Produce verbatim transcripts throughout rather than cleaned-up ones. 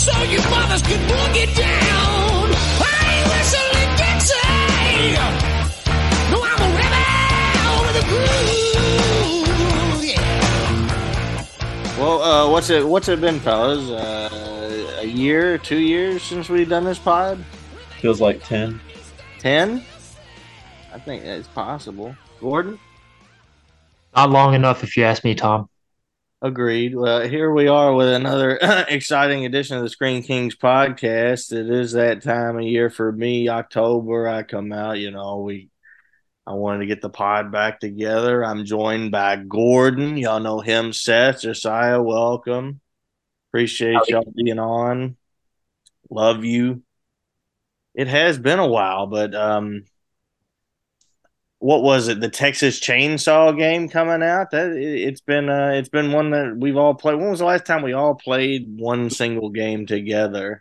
so your mothers can boogie down. I ain't whistling Dixie. No, I'm a rebel with a groove. Yeah. Well, uh, what's it? What's it been, fellas? Uh, a year, two years since we've done this pod? Feels like ten. Ten? I think it's possible. Gordon? Not long enough, if you ask me, Tom. Agreed. Well, here we are with another exciting edition of the Screen Kings podcast. It is that time of year for me. October, I come out. You know, we. I wanted to get the pod back together. I'm joined by Gordon. Y'all know him, Seth, Josiah. Welcome. Appreciate y'all being on. Love you. It has been a while, but um, what was it? The Texas Chainsaw game coming out. That it, it's been uh, it's been one that we've all played. When was the last time we all played one single game together?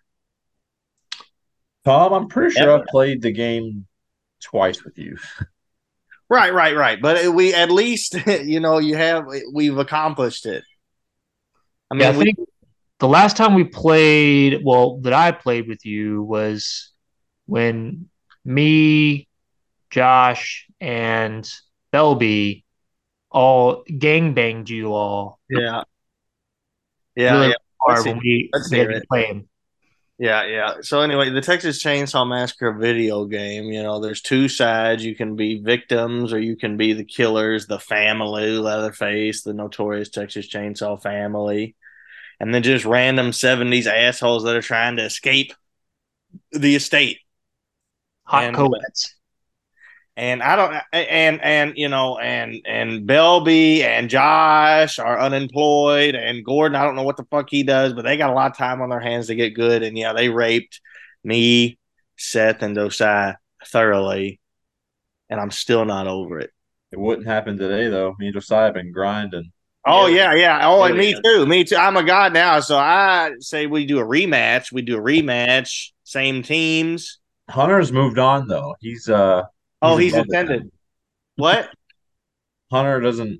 Tom, I'm pretty sure Ever. I've played the game twice with you. Right, right, right. But we at least you know you have we've accomplished it. I mean, Yeah, I we, think the last time we played, well, that I played with you was when me, Josh, and Belby all gangbanged you all. yeah, yeah, really yeah. hard Let's when see. we, Let's we had hear been it. playing. Yeah, yeah. So anyway, the Texas Chainsaw Massacre video game, you know, there's two sides. You can be victims or you can be the killers, the family, Leatherface, the notorious Texas Chainsaw family, and then just random seventies assholes that are trying to escape the estate. Hot And- co-eds. And I don't, and, and, you know, and, and Belby and Josh are unemployed, and Gordon, I don't know what the fuck he does, but they got a lot of time on their hands to get good. And yeah, they raped me, Seth, and Josiah thoroughly, and I'm still not over it. It wouldn't happen today, though. Me and Josiah have been grinding. Oh, yeah, yeah. Oh, and Oh, me yeah. too. Me too. I'm a god now. So I say we do a rematch. We do a rematch, same teams. Hunter's moved on, though. He's, uh, Oh, he's above it intended. now. What? Hunter doesn't.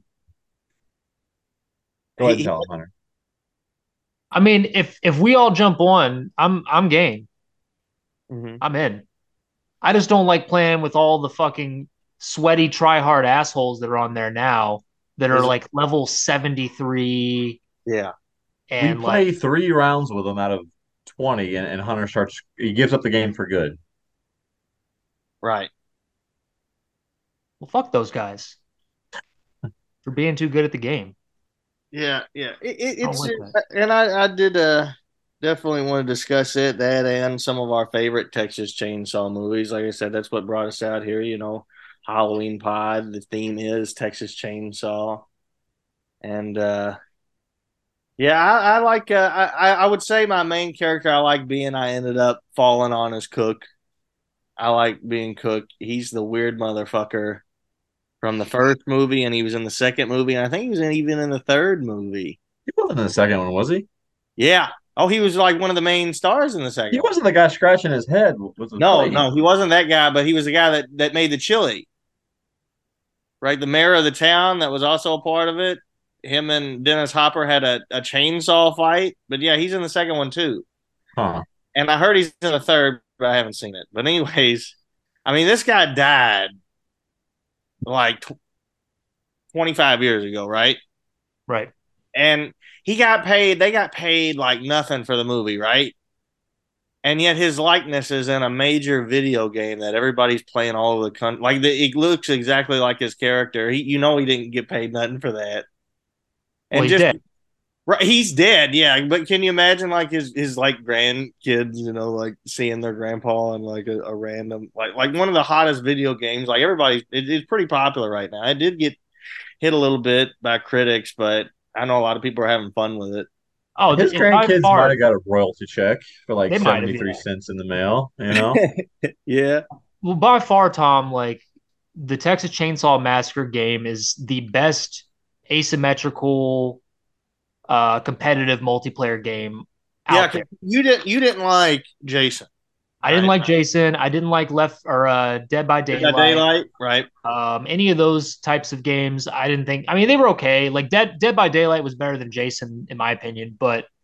Go ahead He- and tell him, Hunter. I mean, if if we all jump on, I'm I'm game. Mhm. I'm in. I just don't like playing with all the fucking sweaty, try hard assholes that are on there now that are Is it- like level seventy-three Yeah. and we play like three rounds with him out of twenty, and, and Hunter starts. He gives up the game for good. Right. well, fuck those guys for being too good at the game. Yeah, yeah. It, it, I don't it's like that. and I, I did uh definitely want to discuss it, that and some of our favorite Texas Chainsaw movies. Like I said, that's what brought us out here, you know, Halloween pod. The theme is Texas Chainsaw. And uh yeah, I, I like uh, I, I would say my main character I like being I ended up falling on is Cook. I like being Cook. He's the weird motherfucker from the first movie, and he was in the second movie, and I think he was in, even in the third movie. He wasn't in the second one, was he? Yeah. Oh, he was like one of the main stars in the second. He one. wasn't the guy scratching his head with his No, blade. no, he wasn't that guy, but he was the guy that that made the chili. Right, the mayor of the town that was also a part of it. Him and Dennis Hopper had a, a chainsaw fight, but yeah, he's in the second one too. Huh. And I heard he's in the third, but I haven't seen it. But anyways, I mean, this guy died like tw- twenty-five years ago, right? Right. And he got paid, they got paid like nothing for the movie, right? And yet his likeness is in a major video game that everybody's playing all over the country. Like, the, it looks exactly like his character. He, you know, he didn't get paid nothing for that. And Well, he's just dead. right, he's dead, yeah. But can you imagine like his his like grandkids, you know, like seeing their grandpa in like a, a random like like one of the hottest video games. Like everybody, it, it's pretty popular right now. It did get hit a little bit by critics, but I know a lot of people are having fun with it. Oh, His it's by grandkids far- might have got a royalty check for like They might have, seventy-three yeah. cents in the mail, you know? Yeah, Well, by far, Tom, like the Texas Chainsaw Massacre game is the best asymmetrical, uh, competitive multiplayer game yeah. out 'cause there. You didn't you didn't like Jason, I didn't right. like Jason. I didn't like Left or uh, Dead by Dead Daylight. by Daylight, right? Um, any of those types of games, I didn't think. I mean, they were okay. Like Dead Dead by Daylight was better than Jason, in my opinion. But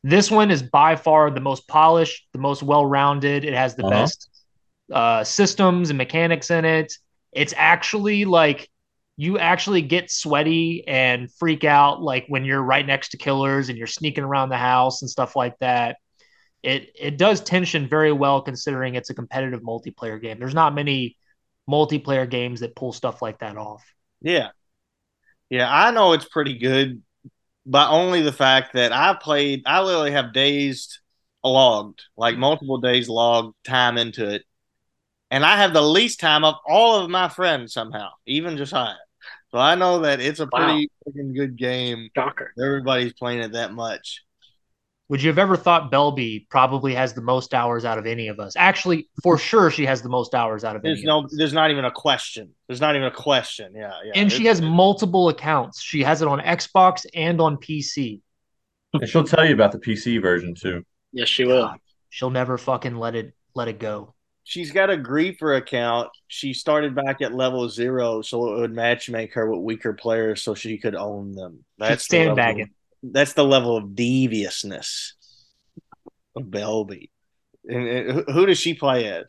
This one is by far the most polished, the most well-rounded. It has the Uh-huh. best uh, systems and mechanics in it. It's actually like you actually get sweaty and freak out like when you're right next to killers and you're sneaking around the house and stuff like that. It it does tension very well considering it's a competitive multiplayer game. There's not many multiplayer games that pull stuff like that off. Yeah. Yeah, I know it's pretty good, but only the fact that I played, I literally have days logged, like multiple days logged time into it. And I have the least time of all of my friends somehow, even Josiah. So I know that it's a Wow. pretty freaking good game. Shocker. Everybody's playing it that much. Would you have ever thought Belby probably has the most hours out of any of us? Actually, for sure, she has the most hours out of There's any no, of us. there's not even a question. There's not even a question. Yeah, yeah. And she It's- has multiple accounts. She has it on Xbox and on P C. And she'll tell you about the P C version too. Yes, she will. God, she'll never fucking let it let it go. She's got a Griefer account. She started back at level zero, so it would match make her with weaker players, so she could own them. That's She's the level, sandbagging. that's the level of deviousness of Belby. And, and who- who does she play as?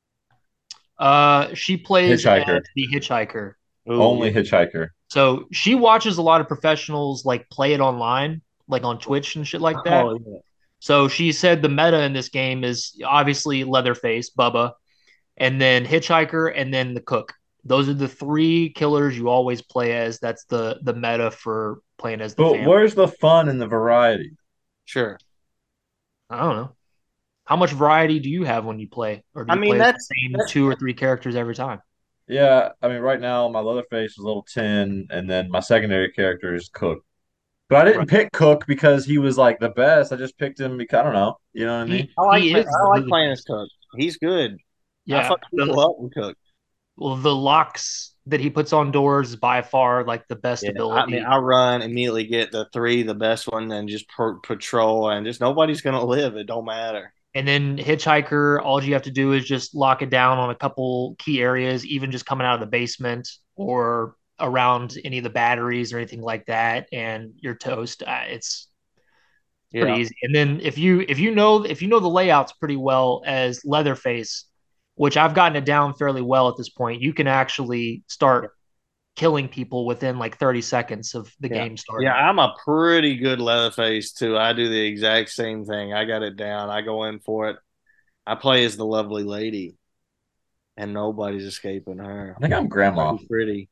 Uh, she plays Hitchhiker. as the hitchhiker. Ooh, Only yeah. Hitchhiker. So she watches a lot of professionals like play it online, like on Twitch and shit like that. Oh, yeah. So she said the meta in this game is obviously Leatherface, Bubba, and then Hitchhiker, and then the Cook. Those are the three killers you always play as. That's the the meta for playing as the But family. where's the fun and the variety? Sure. I don't know. How much variety do you have when you play? Or do I you mean, play that's- the same that's- two or three characters every time? Yeah, I mean, right now my Leatherface is level ten, and then my secondary character is Cook. But I didn't Right. pick Cook because he was like the best. I just picked him because I don't know. You know what I mean? He, I like, he play- is I like really playing good. as Cook. He's good. I Yeah. fuck The, people up with Cook. well, the locks that he puts on doors is by far like the best Yeah, I ability. mean, I run immediately, get the three, the best one, and just per- patrol, and just nobody's gonna live. It don't matter. And then Hitchhiker, all you have to do is just lock it down on a couple key areas, even just coming out of the basement or around any of the batteries or anything like that, and you're toast. Uh, it's pretty Yeah, easy. And then if you if you know if you know the layouts pretty well as Leatherface, which I've gotten it down fairly well at this point, you can actually start killing people within like thirty seconds of the Yeah. game starting. yeah. I'm a pretty good Leatherface too. I do the exact same thing. I got it down. I go in for it. I play as the lovely lady, and nobody's escaping her. I think I'm Grandma. Pretty pretty.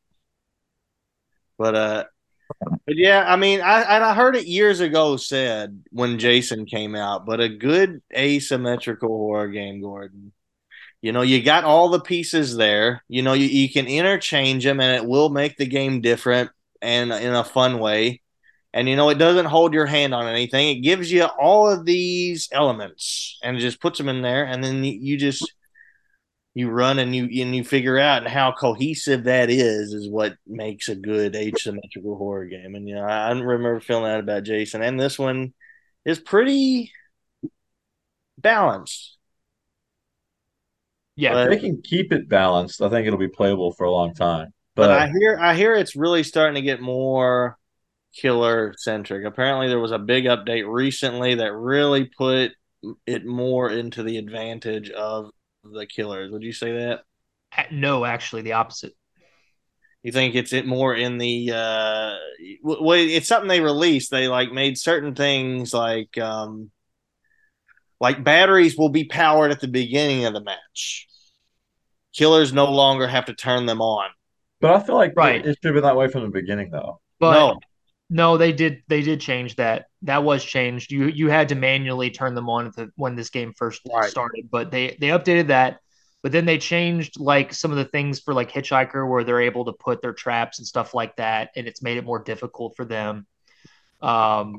But uh, but yeah, I mean, I and I heard it years ago said when Jason came out, but a good asymmetrical horror game, Gordon. You know, you got all the pieces there. You know, you, you can interchange them, and it will make the game different and in a fun way. And you know, it doesn't hold your hand on anything. It gives you all of these elements and just puts them in there, and then you, you just you run and you and you figure out and how cohesive that is is what makes a good asymmetrical horror game. And you know, I, I remember feeling that about Jason, and this one is pretty balanced. Yeah. If they can keep it balanced, I think it'll be playable for a long time. But, But, I hear I hear it's really starting to get more killer centric. Apparently, there was a big update recently that really put it more into the advantage of the killers. Would you say that? No, actually, the opposite. You think it's it more in the uh well, it's something they released. They like made certain things like um like batteries will be powered at the beginning of the match. Killers no longer have to turn them on. but I feel like Right. it should have been that way from the beginning, though. But no, no, they did they did change that. That was changed. You you had to manually turn them on at the, when this game first Right. started, but they they updated that. But then they changed like some of the things for like Hitchhiker where they're able to put their traps and stuff like that, and it's made it more difficult for them. Um,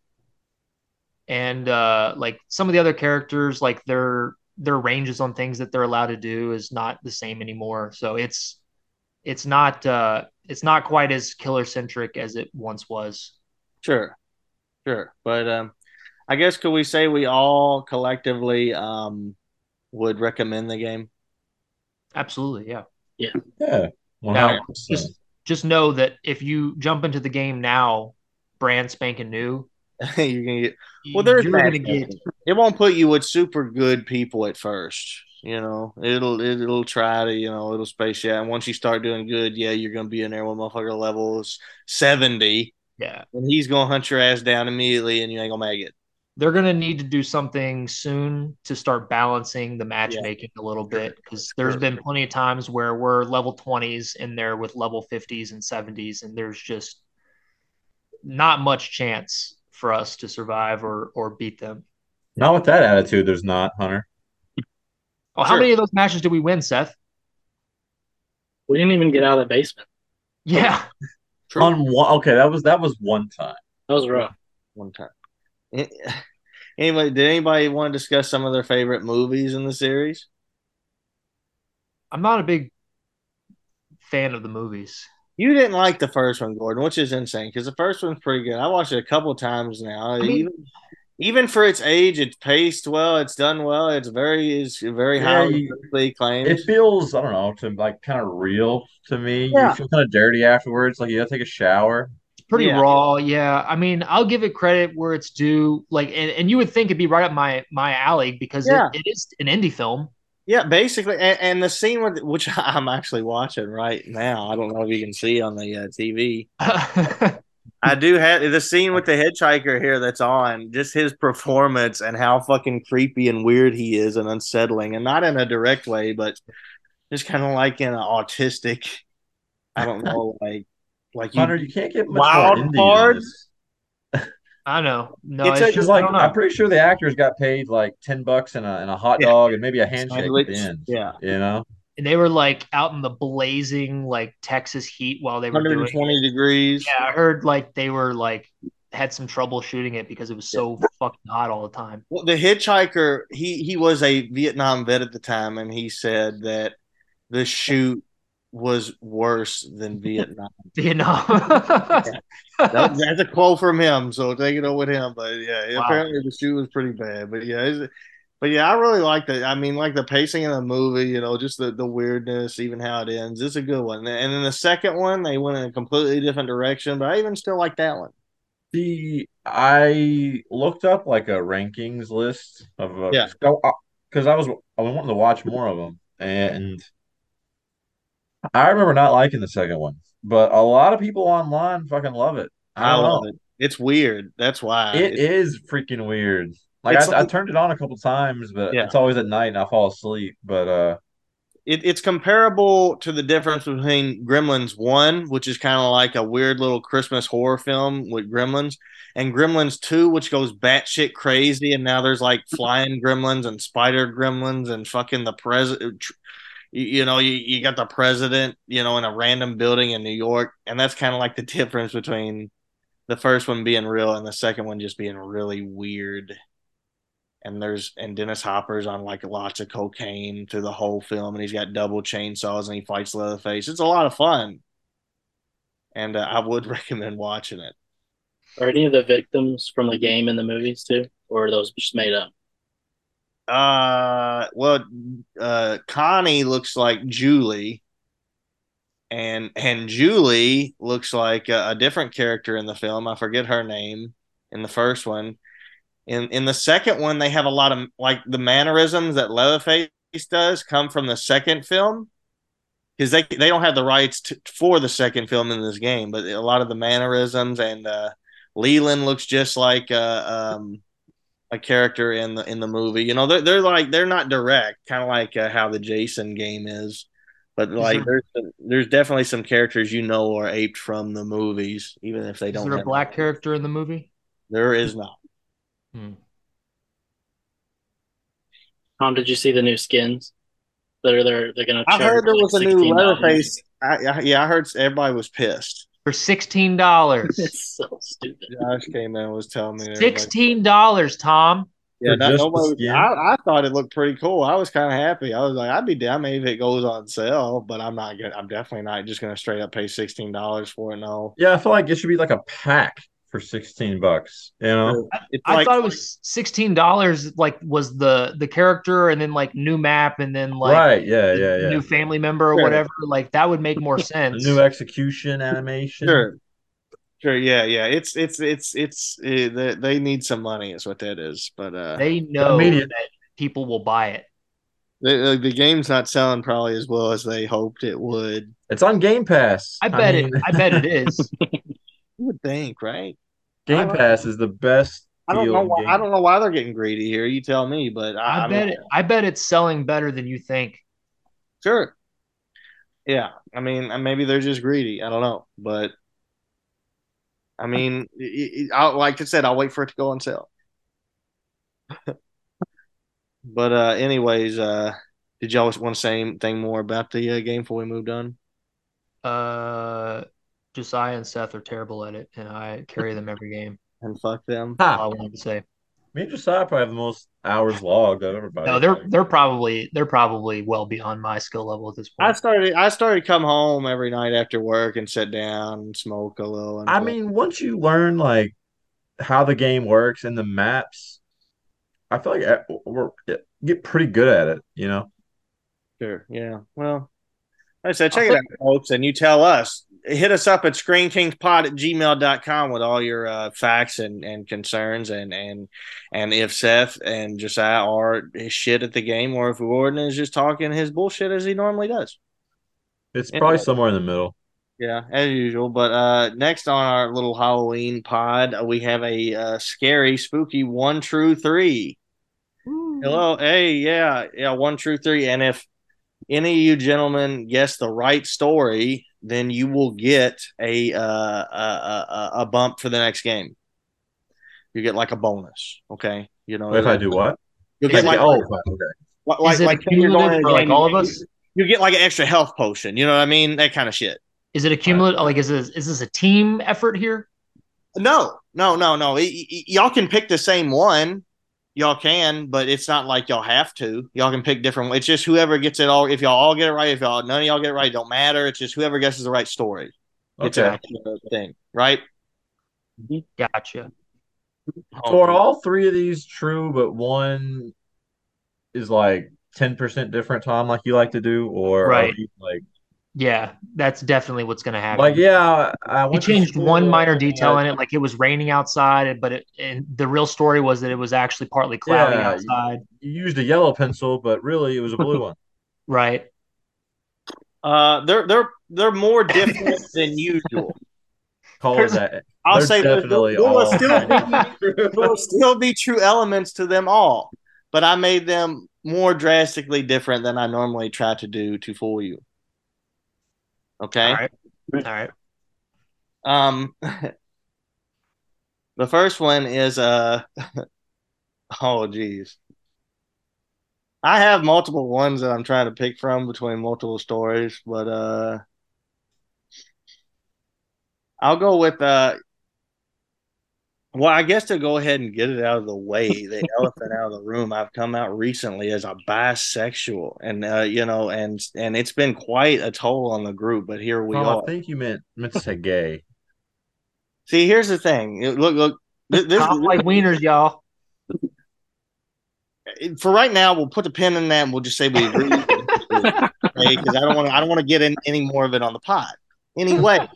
and uh, like some of the other characters, like their their ranges on things that they're allowed to do is not the same anymore. So it's it's not uh, it's not quite as killer centric as it once was. sure, sure. But um, I guess could we say we all collectively um would recommend the game? Absolutely, yeah. Yeah, Now, one hundred percent. just just know that if you jump into the game now, brand spanking new, you can get well. There's You're gonna get matchmaking. It won't put you with super good people at first. You know, it'll it'll try to you know it'll space you out. And once you start doing good, yeah, you're gonna be in there with motherfucker levels seventy, yeah. and he's gonna hunt your ass down immediately, and you ain't gonna make it. They're gonna need to do something soon to start balancing the Yeah, matchmaking a little sure, bit because there's sure. been plenty of times where we're level twenties in there with level fifties and seventies, and there's just not much chance for us to survive or or beat them. Not with that attitude, there's not, Hunter. Oh, how Sure. many of those matches did we win, Seth? We didn't even get out of the basement. Yeah. True. On one, okay, that was that was one time. That was rough. One time. Anyway, did anybody want to discuss some of their favorite movies in the series? I'm not a big fan of the movies. You didn't like the first one, Gordon, which is insane because the first one's pretty good. I watched it a couple times now. I mean, even even for its age, it's paced well, it's done well, it's very it's very Yeah, highly you- critically acclaimed. It feels, I don't know, to like kind of real to me. Yeah. You feel kind of dirty afterwards, like you gotta take a shower. it's pretty Yeah. raw. Yeah. I mean, I'll give it credit where it's due. Like, and, and you would think it'd be right up my my alley because Yeah. it, it is an indie film. Yeah, basically, and, and the scene with which I'm actually watching right now. I don't know if you can see on the uh, T V. I do have the scene with the hitchhiker here that's on. Just his performance and how fucking creepy and weird he is and unsettling, and not in a direct way, but just kind of like in an autistic. I don't know, like like you. Hunter, you can't get much Wild more indie card? than this. I know. No, It's it's, a- just Because I like don't know. I'm pretty sure the actors got paid like ten bucks and a and a hot Yeah. dog and maybe a handshake at Sandwich. the end. Yeah. You know? And they were like out in the blazing like Texas heat while they were doing it. one hundred twenty degrees. Yeah, I heard like they were like had some trouble shooting it because it was so fucking hot all the time. Well, the hitchhiker, he he was a Vietnam vet at the time, and he said that the shoot was worse than Vietnam. You know. That, that's a quote from him, so take it over with him. But yeah, Wow. apparently the shoot was pretty bad. But yeah, it's, but yeah, I really like the. I mean, like the pacing of the movie. You know, just the the weirdness, even how it ends. It's a good one. And then the second one, they went in a completely different direction, but I even still like that one. The I looked up like a rankings list of uh, Yeah. because I was I was wanting to watch more of them, and I remember not liking the second one, but a lot of people online fucking love it. I I don't love know. it. It's weird. That's why. It It's- is freaking weird. Like It's I, I like- turned it on a couple times, but Yeah. it's always at night and I fall asleep. But uh, it, it's comparable to the difference between Gremlins one, which is kind of like a weird little Christmas horror film with Gremlins, and Gremlins two, which goes batshit crazy. And now there's like flying gremlins and spider gremlins and fucking the president. You, you know, you, you got the president, you know, in a random building in New York. And that's kind of like the difference between the first one being real and the second one just being really weird. And there's and Dennis Hopper's on like lots of cocaine through the whole film, and he's got double chainsaws and he fights Leatherface. It's a lot of fun, and uh, I would recommend watching it. Are any of the victims from the game in the movies too, or are those just made up? Uh, well, uh, Connie looks like Julie, and and Julie looks like a, a different character in the film. I forget her name in the first one. In in the second one, they have a lot of like the mannerisms that Leatherface does come from the second film because they they don't have the rights to, for the second film in this game, but a lot of the mannerisms and uh, Leland looks just like uh, um, a character in the in the movie. You know, they're they're like they're not direct, kind of like uh, how the Jason game is, but like there- there's there's definitely some characters you know are aped from the movies, even if they Is don't. there a have black character in the movie? There is not. Hmm. Tom, did you see the new skins that are there? They're gonna. I charge heard there like was a new sixteen dollars. Leatherface. I, I, yeah, I heard everybody was pissed. For sixteen dollars. It's so stupid. Josh came in and was telling me. that everybody- Sixteen dollars, Tom. Yeah, For not, just the nobody was, skin? I, I thought it looked pretty cool. I was kind of happy. I was like, I'd be down maybe if it goes on sale, but I'm not gonna. I'm definitely not just gonna straight up pay sixteen dollars for it. No, yeah, I feel like it should be like a pack for sixteen bucks. You know? it's I like thought it was sixteen dollars. Like was the the character, and then like new map, and then like Right? Yeah, yeah, yeah. new family member or Sure. whatever. Like that would make more A sense. new execution animation. sure. Sure, yeah, yeah. It's it's it's it's uh, they, they need some money, is what that is. But uh, They The know media. that people will buy it. the the game's not selling probably as well as they hoped it would. It's on Game Pass. I I bet it. mean, I bet it is. You would think, right? I Game don't, Pass is the best I don't deal know in why. I gaming. don't know why they're getting greedy here. You tell me, but I I, I mean, bet it. I bet it's selling better than you think. sure, yeah. I mean, uh, maybe they're just greedy. I don't know, but I mean, it, it, I, like I said, I'll wait for it to go on sale. But uh, anyways, uh, did y'all want to say anything more about the uh, game before we moved on? Uh, Josiah and Seth are terrible at it, and I carry them every game. And fuck them. That's Ha! all I wanted to say. Me and Josiah probably have the most hours logged of No, everybody. they're Like, they're probably they're probably well beyond my skill level at this I point. started. I started to come home every night after work and sit down and smoke a little and I play. mean, once you learn like how the game works and the maps, I feel like uh, we're get pretty good at it, you know? Sure. Yeah. Well, like I said, I'll check it say, out, folks, and you tell us. Hit us up at screenkingspod at gmail dot com with all your uh, facts and, and concerns and and and if Seth and Josiah are his shit at the game or if Gordon is just talking his bullshit as he normally does. It's probably Anyway, somewhere in the middle. yeah, as usual. But uh, next on our little Halloween pod, uh, we have a uh, scary, spooky one true three. Hello, hey, yeah, yeah, one true three. And if any of you gentlemen guess the right story, then you will get a uh, a, a, a bump for the next game. You get like a bonus, okay? You know, If I do what? you'll Is get Like, like it- oh, okay. like is like, it like say you're going accumulative in for a like game, all of you, us? you get like an extra health potion. You know what I mean? That kind of shit. Is it accumulative? Like, is this is this a team effort here? No, no, no, no. Y- y- y'all can pick the same one. Y'all can, but it's not like y'all have to. Y'all can pick different. It's just whoever gets it all. If y'all all get it right, if y'all none of y'all get it right, it don't matter. It's just whoever guesses the right story gets an Okay. extra thing, right? Gotcha. So are all three of these true, but one is like ten percent different, Tom, like you like to do? Or are Right. these like, Yeah, that's definitely what's going to happen. like, yeah, I He went to changed one school, minor detail uh, in it, like it was raining outside, but it, and the real story was that it was actually partly cloudy yeah, outside. you used a yellow pencil, but really it was a blue one. Right. Uh, they're they're they're more different than usual. Call it that. I'll They're say there, there, definitely there will all still be there will still be true elements to them all, but I made them more drastically different than I normally try to do to fool you. Okay. All right. All right. Um, the first one is uh oh geez. I have multiple ones that I'm trying to pick from between multiple stories, but uh I'll go with uh well, I guess to go ahead and get it out of the way, the elephant out of the room, I've come out recently as a bisexual, and uh, you know, and and it's been quite a toll on the group. But here we Tom, are. I think you meant meant to say gay. See, here's the thing. Look, look. This, this, Top like wieners, y'all. for right now, we'll put the pin in that, and we'll just say we agree. Okay, because I don't want to. I don't want to get in any more of it on the pod. Anyway,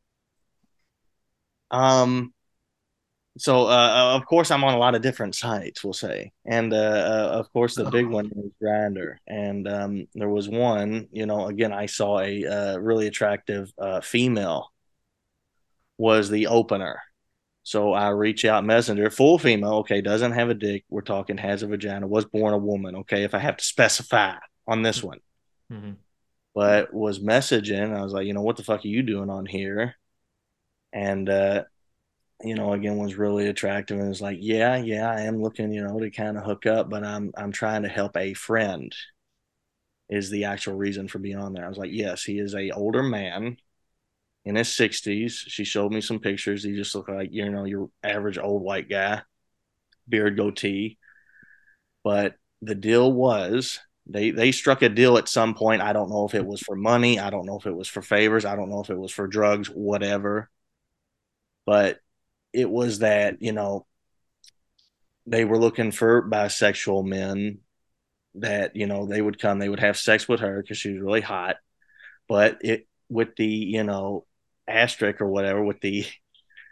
um. So, uh, of course, I'm on a lot of different sites, we'll say. And, uh, uh, of course, the big one is Grindr. And um, there was one, you know, again, I saw a uh, really attractive uh, female was the opener. So I reach out Messenger, full female, okay, doesn't have a dick. We're talking has a vagina, was born a woman, okay, if I have to specify on this one. Mhm. But was messaging. I was like, you know, what the fuck are you doing on here? And, uh, you know, again, was really attractive and was like, yeah, yeah, I am looking, you know, to kind of hook up, but I'm I'm trying to help a friend is the actual reason for being on there. I was like, yes, he is a older man in his sixties. She showed me some pictures. He just looked like, you know, your average old white guy, beard, goatee. But the deal was they they struck a deal at some point. I don't know if it was for money. I don't know if it was for favors. I don't know if it was for drugs, whatever. But it was that, you know, they were looking for bisexual men that, you know, they would come, they would have sex with her because she was really hot. But it with the, you know, asterisk or whatever, with the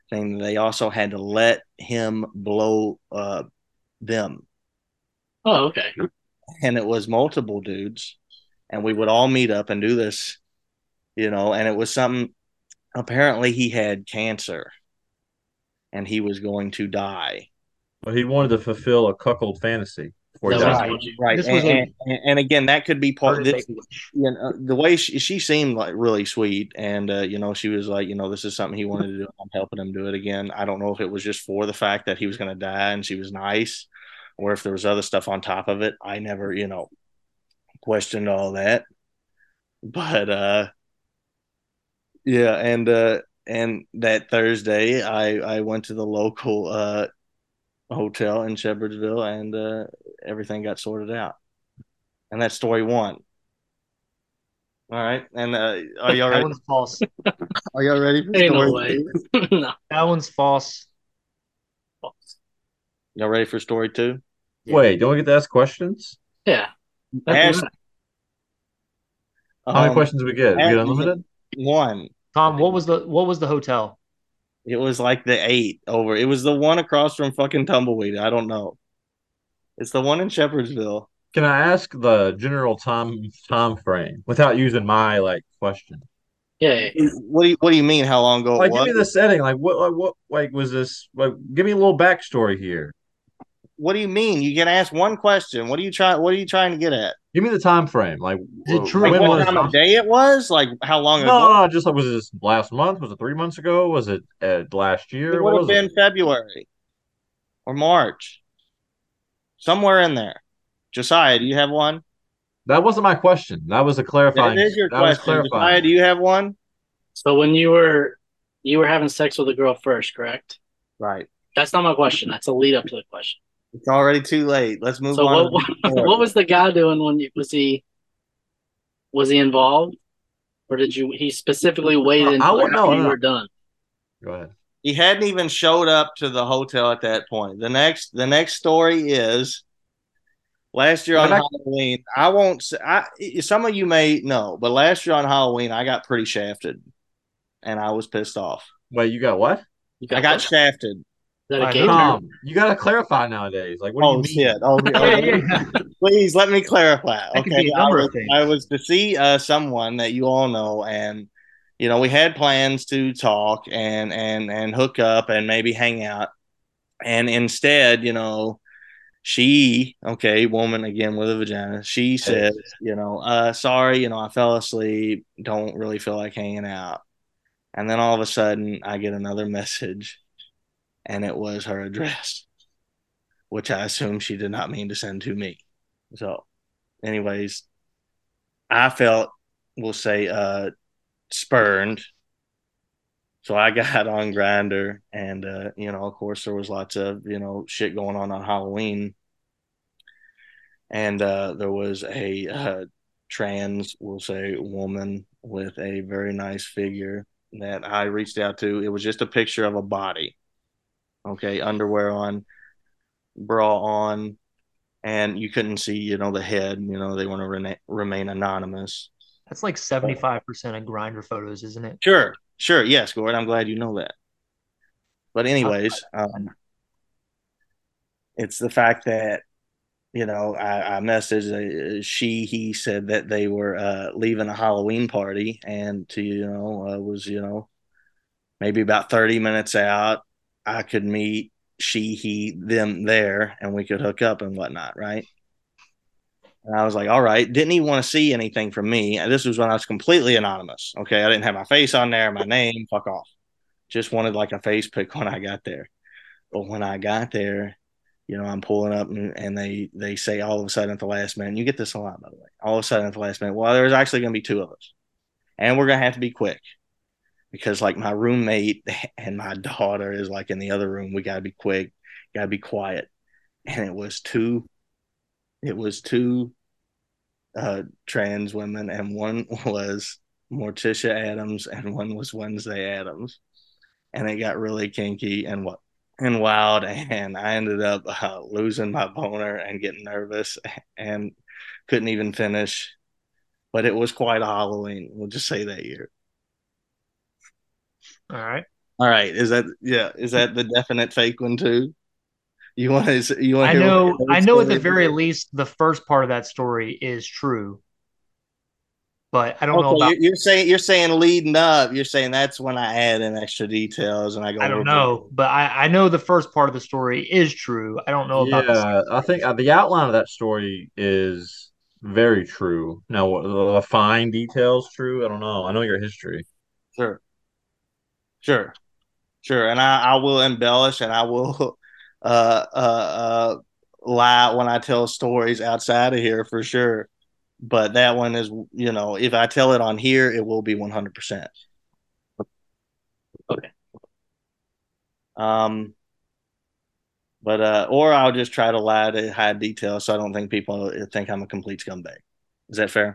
thing. They also had to let him blow uh, them, Oh, okay. and it was multiple dudes, and we would all meet up and do this, you know, and it was something. Apparently, he had cancer, and he was going to die. But he wanted to fulfill a cuckold fantasy before he Is that what he died. told you? Right, This and, was a and, and again, that could be part. birthday This, wish. you know, the way she, she seemed like really sweet, and uh, you know, she was like, you know, this is something he wanted to do. I'm helping him do it again. I don't know if it was just for the fact that he was going to die, and she was nice, or if there was other stuff on top of it. I never, you know, questioned all that, but uh, yeah, and uh, and that Thursday, I I went to the local uh hotel in Shepherdsville, and uh, everything got sorted out, and that's story one. All right. And uh, are y'all That ready? one's false. Are y'all ready for Ain't no story way. two? No. That one's false. Y'all ready for story two? Yeah. Wait, don't we get to ask questions? Yeah. Ask, How many um, questions do we get? We get ask unlimited? one. Tom, what was the what was the hotel? It was like the eight over. It was the one across from fucking Tumbleweed. I don't know. It's the one in Shepherdsville. Can I ask the general time time frame without using my like question? Yeah. Yeah. What do you What do you mean? How long ago it Like, give was? me the setting. Like, what, like, what, like, was this? Like, give me a little backstory here. What do you mean? You can ask one question. What are you trying? What are you trying to get at? Give me the time frame. Like, Is it uh, true? Like when what was time this? of day it was? Like how long No, ago? no, no, just like, was this last month? Was it three months ago? Was it uh, last It year? What would have was it? been February or March, somewhere in there. Josiah, do you have one? That wasn't my question. That was a That clarifying. is your That was question. Josiah, clarifying. do you have one? So when you were you were having sex with a girl first, correct? Right. That's not my question. That's a lead up to the question. It's already too late. Let's move So on. what what was the guy doing when you was he was he involved? Or did you he specifically waited Uh, I until would after no, you no, were no. done? Go ahead. He hadn't even showed up to the hotel at that point. The next the next story is last year on Back- Halloween. I won't say I some of you may know, but last year on Halloween I got pretty shafted and I was pissed off. Wait, you got what? You I got what? Is shafted. that a By gator? who? Tom, you got to clarify nowadays. Like, what do you Oh mean? shit. Oh, Yeah, oh, yeah. please let me clarify. That could Okay. be a I number was of things. I was to see uh someone that you all know, and you know, we had plans to talk and and and hook up and maybe hang out. And instead, you know, she, okay, woman again with a vagina, she said, you know, uh, sorry, you know, I fell asleep, don't really feel like hanging out. And then all of a sudden, I get another message, and it was her address, which I assume she did not mean to send to me. So, anyways, I felt, we'll say, uh, spurned. So I got on Grinder, and uh, you know, of course, there was lots of you know shit going on on Halloween, and uh, there was a uh, trans, we'll say, woman with a very nice figure that I reached out to. It was just a picture of a body, okay, underwear on, bra on, and you couldn't see, you know, the head. You know, they want to rena- remain anonymous. That's like seventy-five percent of grinder photos, isn't it? Sure, sure, yes, Gord. I'm glad you know that. But anyways, um, it's the fact that you know, I, I messaged uh, she, he said that they were uh, leaving a Halloween party and to, you know, uh, was, you know, maybe about thirty minutes out. I could meet she, he, them there and we could hook up and whatnot. Right. And I was like, all right. Didn't even want to see anything from me. And this was when I was completely anonymous. Okay. I didn't have my face on there, my name, fuck off. Just wanted like a face pic when I got there. But when I got there, you know, I'm pulling up and, and they they say all of a sudden at the last minute, you get this a lot, by the way, all of a sudden at the last minute, well, there's actually going to be two of us. And we're going to have to be quick because, like, my roommate and my daughter is, like, in the other room. We got to be quick, got to be quiet. And it was two, it was two uh, trans women, and one was Morticia Adams and one was Wednesday Adams. And it got really kinky and what and wild, and I ended up uh, losing my boner and getting nervous and couldn't even finish. But it was quite a Halloween. We'll just say that year. All right. All right, is that yeah? Is that the definite fake one too? You want to you want I to hear what know, the I third know at the story very is? least the first part of that story is true, but I don't know Okay, about. you're, you're saying you're saying leading up. You're saying that's when I add in extra details and I I go don't over. know, but I, I know the first part of the story is true. I don't know about the Yeah, second I part. think uh, the outline of that story is very true. Now, what- the fine details true? I don't know. I know your history. Sure, sure, sure, and I, I will embellish and I will uh uh uh lie when I tell stories outside of here for sure. But that one is, you know, if I tell it on here, it will be one hundred percent. Okay. Um, but uh, or I'll just try to lie to hide details so I don't think people think I'm a complete scumbag. Is that fair?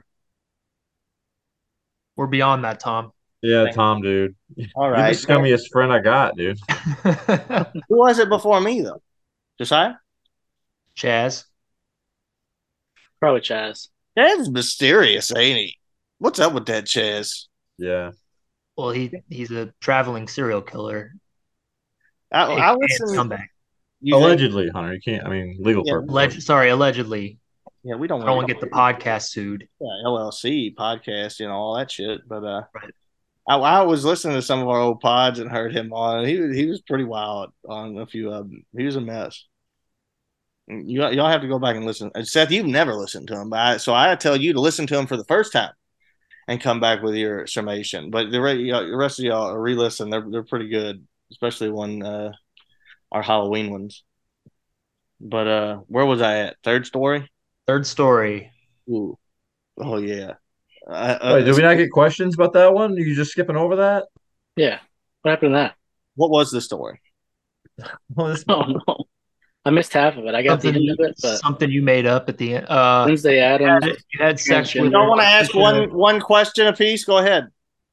We're beyond that, Tom. Yeah, Thank Tom, dude. All You're the right. scummiest friend I got, dude. Who was it before me though? Josiah? Chaz. Probably Chaz. That's mysterious, ain't he? What's up with that, Chaz? Yeah. Well, he he's a traveling serial killer, I, aka I listen. scumbag. You think? Allegedly, Hunter. You can't, I mean, legal Yeah, purposes. Alleg- sorry, allegedly. yeah. We don't I don't want want to get the podcast sued. yeah, L L C podcast, you know, all that shit. But uh, Right. I, I was listening to some of our old pods and heard him on. He was he was pretty wild on a few of them. He was a mess. You y'all have to go back and listen. Seth, you've never listened to him, but I, so I tell you to listen to him for the first time and come back with your summation. But the, re- y'all- the rest of y'all re-listen. They're they're pretty good, especially when uh, our Halloween ones. But uh, where was I at? Third story. Third story. Ooh. Oh yeah. Uh, Wait, uh, did we not get questions about that one? Are you just skipping over that? Yeah. What happened to that? what was the story? Well, this, Oh no. I missed half of it. I got the Something end you, of it, but something you made up at the end. Uh, Wednesday Adams. you had sex with. Y'all Transgender. want to ask one one question apiece? Go ahead.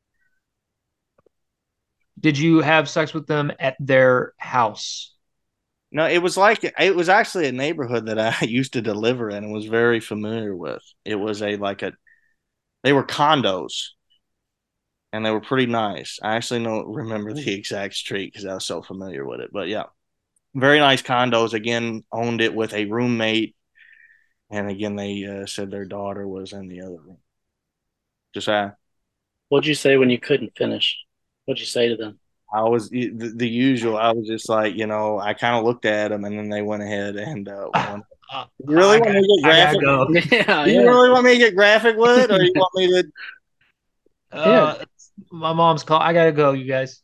Did you have sex with them at their house? No, it was like it was actually a neighborhood that I used to deliver in and was very familiar with. It was a like a they were condos and they were pretty nice. I actually don't remember the exact street because I was so familiar with it. But yeah, very nice condos. Again, owned it with a roommate, and again they uh, said their daughter was in the other room. Just I, What'd you say when you couldn't finish? What'd you say to them? I was the, the usual. I was just like, you know, I kind of looked at them, and then they went ahead and uh, went. Uh, You really I want gotta, me to get I gotta graphic? go. Yeah, Do you yeah. really want me to get graphic with it, or you want me to? Uh, my mom's call. I gotta go, you guys.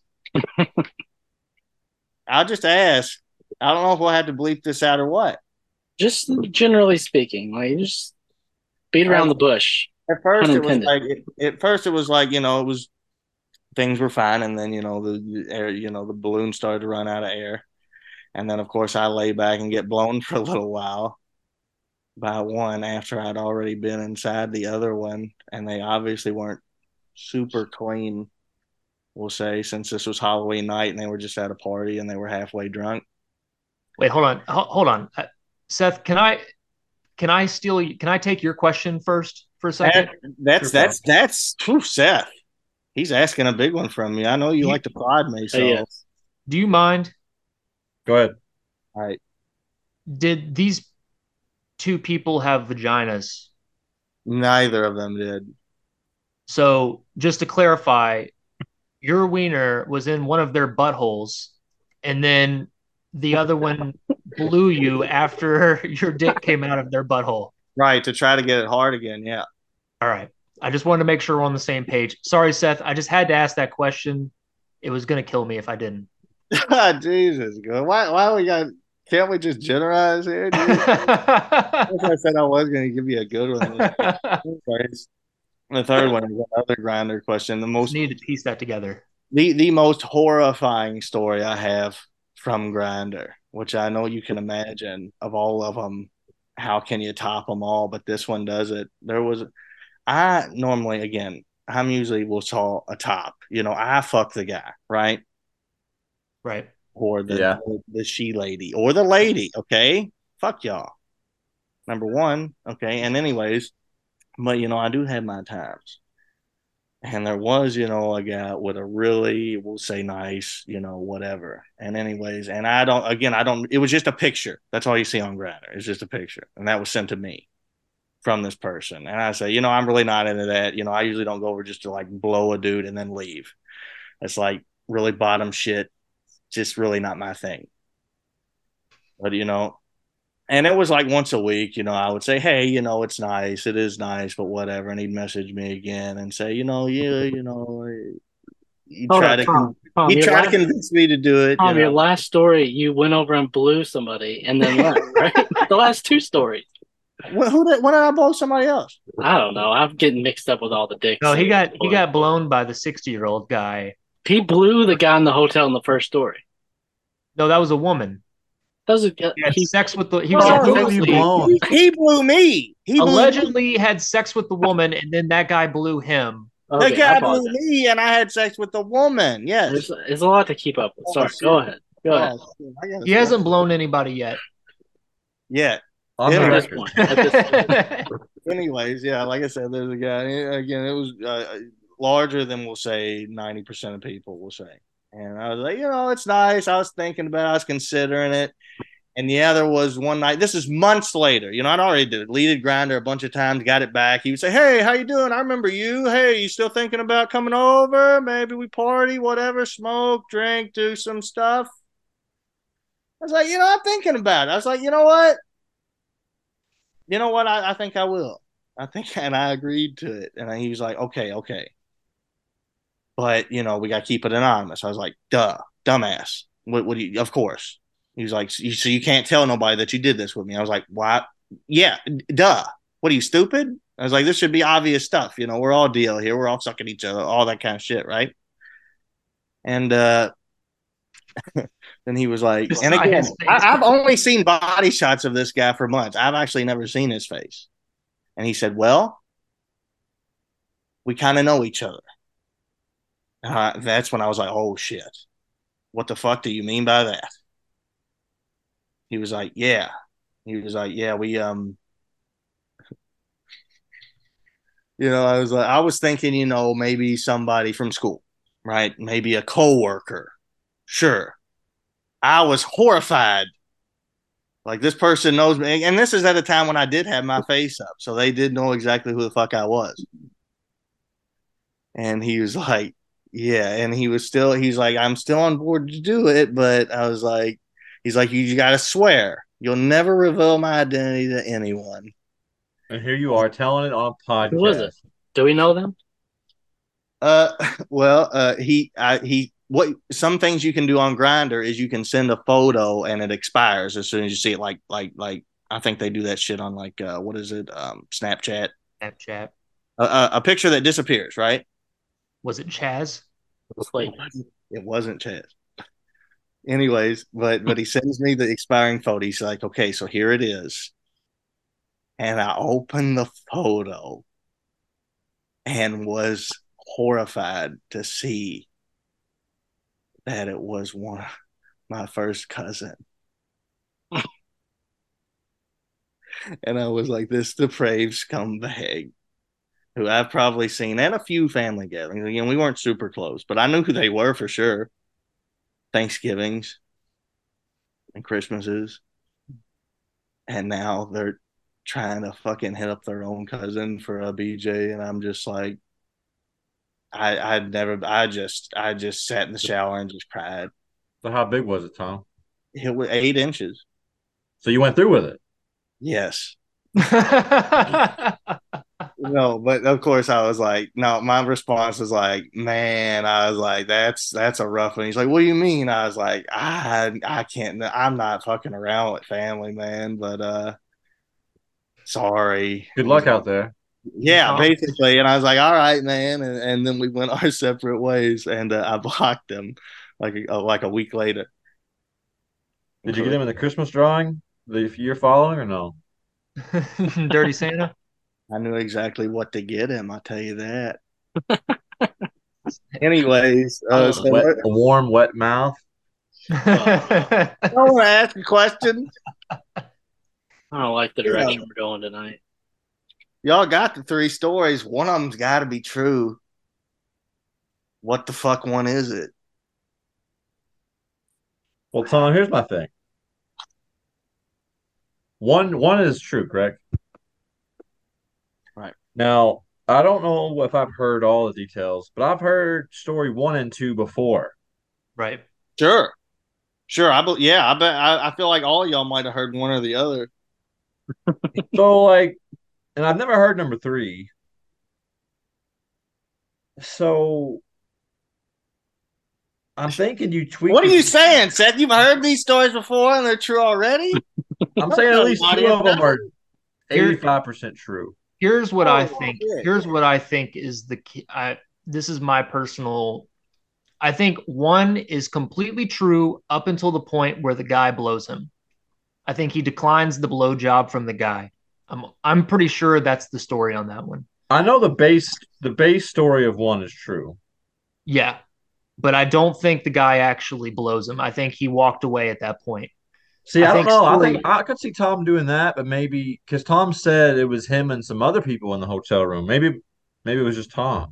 I'll just ask. I don't know if we'll have to bleep this out or what. Just generally speaking, like just beat around the bush. At first, it was Unintended. like it, at first it was like you know it was things were fine, and then you know the, the air, you know the balloon started to run out of air, and then of course I lay back and get blown for a little while by one after I'd already been inside the other one, and they obviously weren't super clean. We'll say since this was Halloween night and they were just at a party and they were halfway drunk. Wait, hold on, Ho- hold on, uh, Seth. Can I can I steal? Can I take your question first for a second? That, that's Sure, that's that's whew, Seth. He's asking a big one from me. I know you You- like to prod me, Oh, so yes. Do you mind? go ahead. all right. Did these two people have vaginas? Neither of them did. So just to clarify, your wiener was in one of their buttholes, and then the other one blew you after your dick came out of their butthole. Right, to try to get it hard again. Yeah. All right. I just wanted to make sure we're on the same page. Sorry, Seth. I just had to ask that question. It was going to kill me if I didn't. Jesus, God. Why why we got can't we just generalize here, dude? Like I said, I was gonna give you a good one. Sorry. The third one is another grinder question. The most Need to piece that together. the the most horrifying story I have from Grinder, which I know you can imagine of all of them. How can you top them all? But this one does it. There was, I normally again, I'm usually will saw a top. You know, I fuck the guy, right? Right. Or the Yeah. the, the she lady or the lady. Okay, fuck y'all. Number one, okay. And anyways, but you know, I do have my times. And there was, you know, a guy with a really, we'll say nice, you know, whatever. And anyways, and I don't, again, I don't, it was just a picture. That's all you see on Grindr. It's just a picture. And that was sent to me from this person. And I say, you know, I'm really not into that. You know, I usually don't go over just to like blow a dude and then leave. It's like really bottom shit. Just really not my thing. But, you know, and it was like once a week, you know, I would say, hey, you know, it's nice. It is nice, but whatever. And he'd message me again and say, you know, yeah, you know, he Hold try on, to Tom. Tom, he your tried to last, convince me to do it. Tom, You your know, last story, you went over and blew somebody and then left, right? The last two stories. when, who did, when did I blow somebody else? I don't know. I'm getting mixed up with all the dicks. No, he got he Boy. got blown by the sixty year old guy. He blew the guy in the hotel in the first story. No, that was a woman. That was a, He had he, sex with the he Oh, was no, Who have you supposedly blown? He, he blew me. He blew me. allegedly had sex with the woman, and then that guy blew him. The okay, I guy blew apologize. me, and I had sex with the woman. Yes. There's, there's a lot to keep up with. Oh, Sorry, shit. go ahead. Go ahead. Oh, shit. I gotta He stop. hasn't blown anybody yet. Yeah. On Yeah, the At this record. point, at this point. Anyways, yeah, like I said, there's a guy. Again, it was uh, larger than we'll say ninety percent of people will say. And I was like, you know, it's nice. I was thinking about it. I was considering it. And yeah, there was one night. This is months later. You know, I'd already deleted Grindr a bunch of times, got it back. He would say, hey, how you doing? I remember you. Hey, you still thinking about coming over? Maybe we party, whatever, smoke, drink, do some stuff. I was like, you know, I'm thinking about it. I was like, you know what? You know what? I, I think I will. I think, and I agreed to it. And he was like, okay, okay. But, you know, we got to keep it anonymous. I was like, duh, dumbass. What, what do you, of course. He was like, so you can't tell nobody that you did this with me. I was like, what? Yeah, duh. What are you, stupid? I was like, this should be obvious stuff. You know, we're all deal here. We're all sucking each other, all that kind of shit, right? And uh, then he was like, Just and saw again, his face. I, I've only seen body shots of this guy for months. I've actually never seen his face. And he said, well, we kind of know each other. Uh, that's when I was like, oh, shit. What the fuck do you mean by that? He was like, yeah. He was like, yeah, we, um, you know, I was like, I was thinking, you know, maybe somebody from school, right? Maybe a coworker. Sure. I was horrified. Like, this person knows me. And this is at a time when I did have my face up. So they did know exactly who the fuck I was. And he was like, yeah. And he was still, he's like, I'm still on board to do it. But I was like, he's like, you, you got to swear. You'll never reveal my identity to anyone. And here you are telling it on a podcast. Who was it? Do we know them? Uh, well, uh, he, I, he, what some things you can do on Grindr is you can send a photo and it expires as soon as you see it. Like, like, like I think they do that shit on like, uh, what is it? Um, Snapchat. Snapchat. A, a, a picture that disappears, right? Was it Chaz? Like, It wasn't Chaz. Anyways, but but he sends me the expiring photo. He's like, okay, so here it is. And I opened the photo and was horrified to see that it was one my first cousin. And I was like, this depraved scumbag who I've probably seen at a few family gatherings. Again, we weren't super close, but I knew who they were for sure. Thanksgivings and Christmases. And now they're trying to fucking hit up their own cousin for a B J. And I'm just like, I I'd never I just I just sat in the shower and just cried. So how big was it, Tom? It was eight inches. So you went through with it. Yes. No, but of course I was like, no, my response was like, man, I was like, that's that's a rough one. He's like, what do you mean? I was like, I I can't I'm not fucking around with family, man, but uh sorry. Good luck out there. Yeah, Oh. basically. And I was like, all right, man. And, and then we went our separate ways and uh, I blocked him like a, uh, like a week later. Did you get him in the Christmas drawing the year following or no? Dirty Santa. I knew exactly what to get him. I'll tell you that. Anyways, uh, Oh, so Wet, a warm, wet mouth. I want to ask a question. I don't like the direction we're going tonight. Y'all got the three stories. One of them's got to be true. what the fuck one is it? Well, Tom, here's my thing. One one is true, correct? Right. Now, I don't know if I've heard all the details, but I've heard story one and two before. Right. Sure. Sure. I be, yeah, I bet I, I feel like all y'all might have heard one or the other. So, like, and I've never heard number three. So I'm thinking you tweaked. What are it- you saying, Seth? You've heard these stories before and they're true already? I'm saying at least two of them are Here- eighty-five percent true. Here's what Oh, I think. shit. Here's what I think is the key. I, this is my personal. I think one is completely true up until the point where the guy blows him. I think he declines the blow job from the guy. I'm I'm pretty sure that's the story on that one. I know the base the base story of one is true. Yeah, but I don't think the guy actually blows him. I think he walked away at that point. See, I I, don't think know. I story- think I could see Tom doing that, but maybe because Tom said it was him and some other people in the hotel room. Maybe maybe it was just Tom.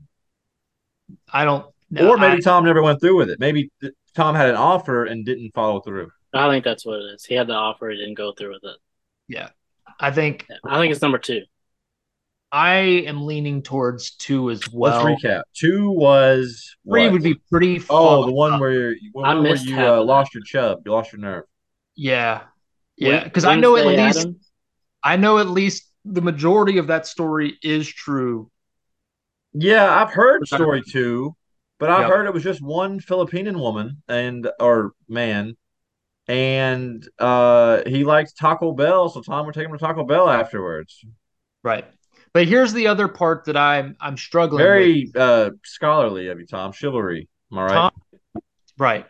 I don't. Or maybe I, Tom never went through with it. Maybe th- Tom had an offer and didn't follow through. I think that's what it is. He had the offer, he didn't go through with it. yeah, I think I think it's number two. I am leaning towards two as well. Let's recap. Two was Three what? would be pretty. Oh, fucked the one up. where you, one I where missed you half uh, of lost your chub, you lost your nerve. Yeah, yeah, Wed- because I know at Wednesday least Addams? I know at least the majority of that story is true. Yeah, I've heard story two, but I've Yep. heard it was just one Filipino woman and or man, and uh he likes Taco Bell, so Tom would take him to Taco Bell afterwards. Right. But here's the other part that I'm I'm struggling Very with. uh scholarly of you, Tom. Chivalry. Am I right? Tom, right.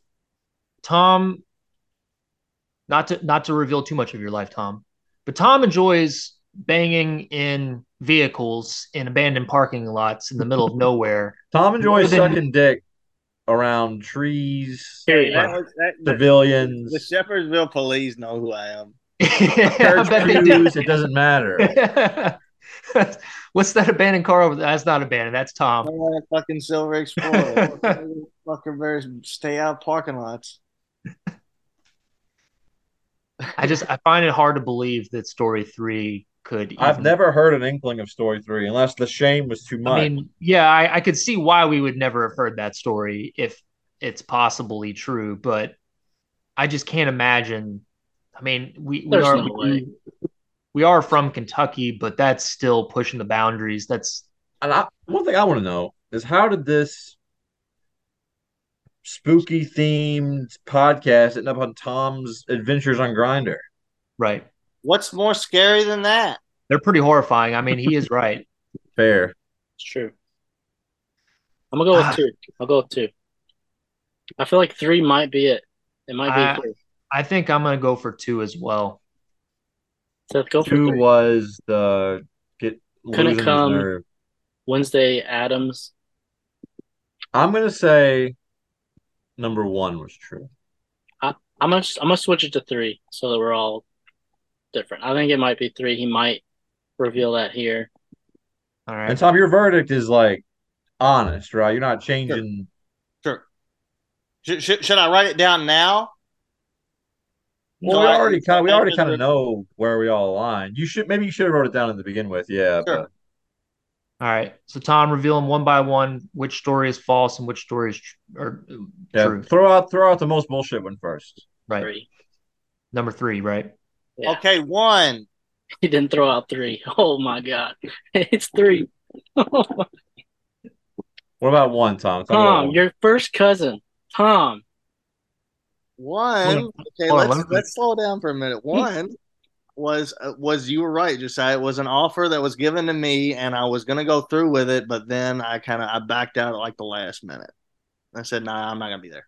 Tom, not to not to reveal too much of your life, Tom, but Tom enjoys banging in vehicles in abandoned parking lots in the middle of nowhere. Tom enjoys More than- sucking dick around trees, Period. That was- that- the, civilians, the Shepherdsville police know who I am. I church bet they pews. do. It doesn't matter. What's that abandoned car over there? That's not abandoned. That's Tom. Oh, that fucking Silver Explorer. Fucking better stay out of parking lots. I just I find it hard to believe that story three could. I've even- never heard an inkling of story three, unless the shame was too much. I mean, yeah, I, I could see why we would never have heard that story if it's possibly true, but I just can't imagine. I mean, we, we There's are no we, way. we are from Kentucky, but that's still pushing the boundaries. That's And I, one thing I want to know is how did this spooky themed podcast end up on Tom's Adventures on Grinder? right. What's more scary than that? They're pretty horrifying. I mean, he is right. Fair. It's true. I'm gonna go with Ah. two. I'll go with two. I feel like three might be it. It might be I- three. I think I'm gonna go for two as well. Seth, go for Two three. was the get Couldn't losing his come. nerve. Wednesday Adams. I'm gonna say number one was true. I'm gonna I'm gonna switch it to three so that we're all different. I think it might be three. He might reveal that here. All And right. Tom, your verdict is like honest, right? You're not changing. Sure. Should, should, should I write it down now? Well, So we I- already kind of we I- already kind of know where we all align. You should maybe you should have wrote it down to begin with, yeah. Sure. All right. So Tom, reveal them one by one which story is false and which story is tr- or uh, But yeah, true. throw out throw out the most bullshit one first. Right. Three. Number three. Right. Yeah. Okay, one. He didn't throw out three. Oh my god. It's three. What about one, Tom? Tell me about Tom, one. your first cousin. Tom. One. Hold on. Okay, Hold on, let's let me- let's slow down for a minute. One was uh, was you were right, Josiah. It was an offer that was given to me, and I was gonna go through with it, but then I kind of I backed out at like the last minute. I said, "Nah, I'm not gonna be there."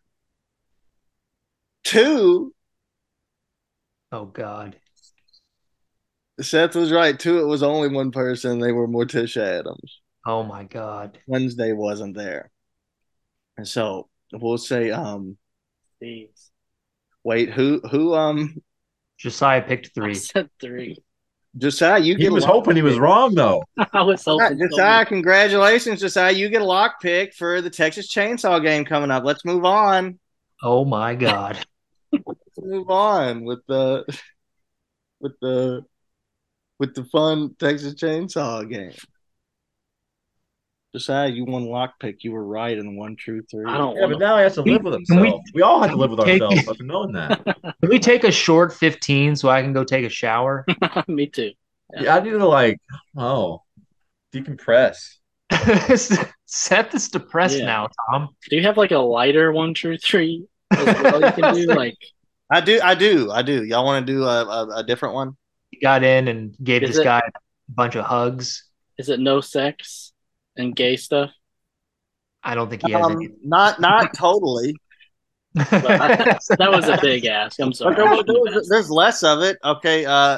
Two, Oh God. Seth was right. Two, it was only one person. They were Morticia Adams. Oh my God. Wednesday wasn't there, and so we'll say, um, Jeez. wait, who who um Josiah picked I three. said three. Josiah, you He get a was lock hoping he was pick. wrong though. I was hoping. so Josiah, much. congratulations, Josiah. You get a lock pick for the Texas Chainsaw game coming up. Let's move on. Oh my God. Let's move on with the with the with the fun Texas Chainsaw game. Josiah, you won lock pick. You were right in one, two, three. I don't Yeah, but want now he has to live with Can we, himself. We all have to can live we with take, ourselves after knowing that. can we take a short fifteen so I can go take a shower? to. Me too. Yeah, I need to like, oh, decompress. Seth is depressed Yeah. now, Tom. Do you have like a lighter one, two, three as well? You can do like. I do, I do, I do. Y'all want to do a, a, a different one? He got in and gave Is this it- guy a bunch of hugs. Is it no sex and gay stuff? I don't think he has Um, any. not not totally. That was a big ask. I'm But sorry. there I was, shouldn't there have was- asked. there's less of it. Okay. Uh,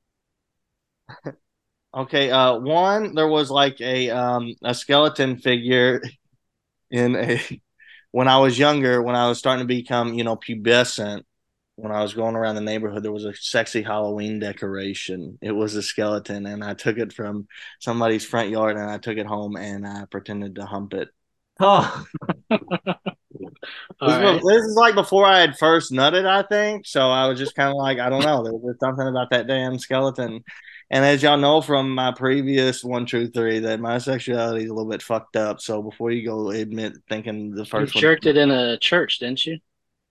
okay. Uh, one, there was like a um a skeleton figure in a when I was younger, when I was starting to become, you know, pubescent. When I was going around the neighborhood, there was a sexy Halloween decoration. It was a skeleton, and I took it from somebody's front yard, and I took it home, and I pretended to hump it. Huh. All This, right. was, this is like before I had first nutted, I think. So I was just kind of like, I don't know. There was something about that damn skeleton. And as y'all know from my previous one, two, three, that my sexuality is a little bit fucked up. So before you go admit thinking the You first one, jerked it in a church, didn't you?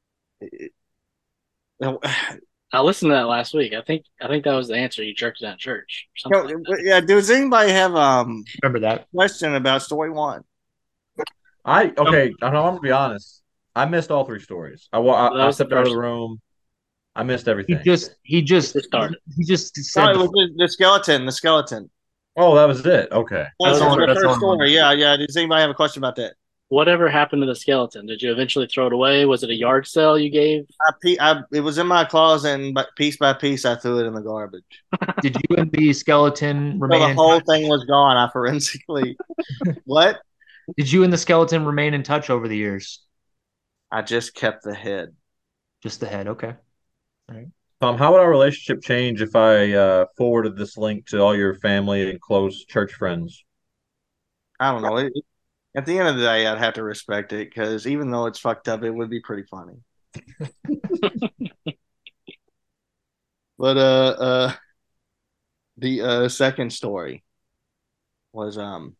I listened to that last week. I think I think that was the answer. You jerked it in a church. Or something like that. yeah. Does anybody have um Remember that? question about story one? I okay. I'm, I'm gonna be honest. I missed all three stories. I wa- That I, I was the stepped out of first the room. I missed He everything. just he just Just started. he just No, said it the, was the, the skeleton. The skeleton. Oh, that was it. Okay. That's, That's that's all- the that's first all I'm story. wondering. Yeah, yeah. Does anybody have a question about that? Whatever happened to the skeleton? Did you eventually throw it away? Was it a yard sale you gave? I, pe- I it was in my closet, and but piece by piece, I threw it in the garbage. did you and the skeleton So remain the in whole touch? thing was gone. I forensically what? Did you and the skeleton remain in touch over the years? I just kept the head. Just the head, okay. Tom, how would our relationship change if I uh, forwarded this link to all your family and close church friends? I don't know. It, it- at the end of the day, I'd have to respect it because even though it's fucked up, it would be pretty funny. But uh, uh, the uh second story was um,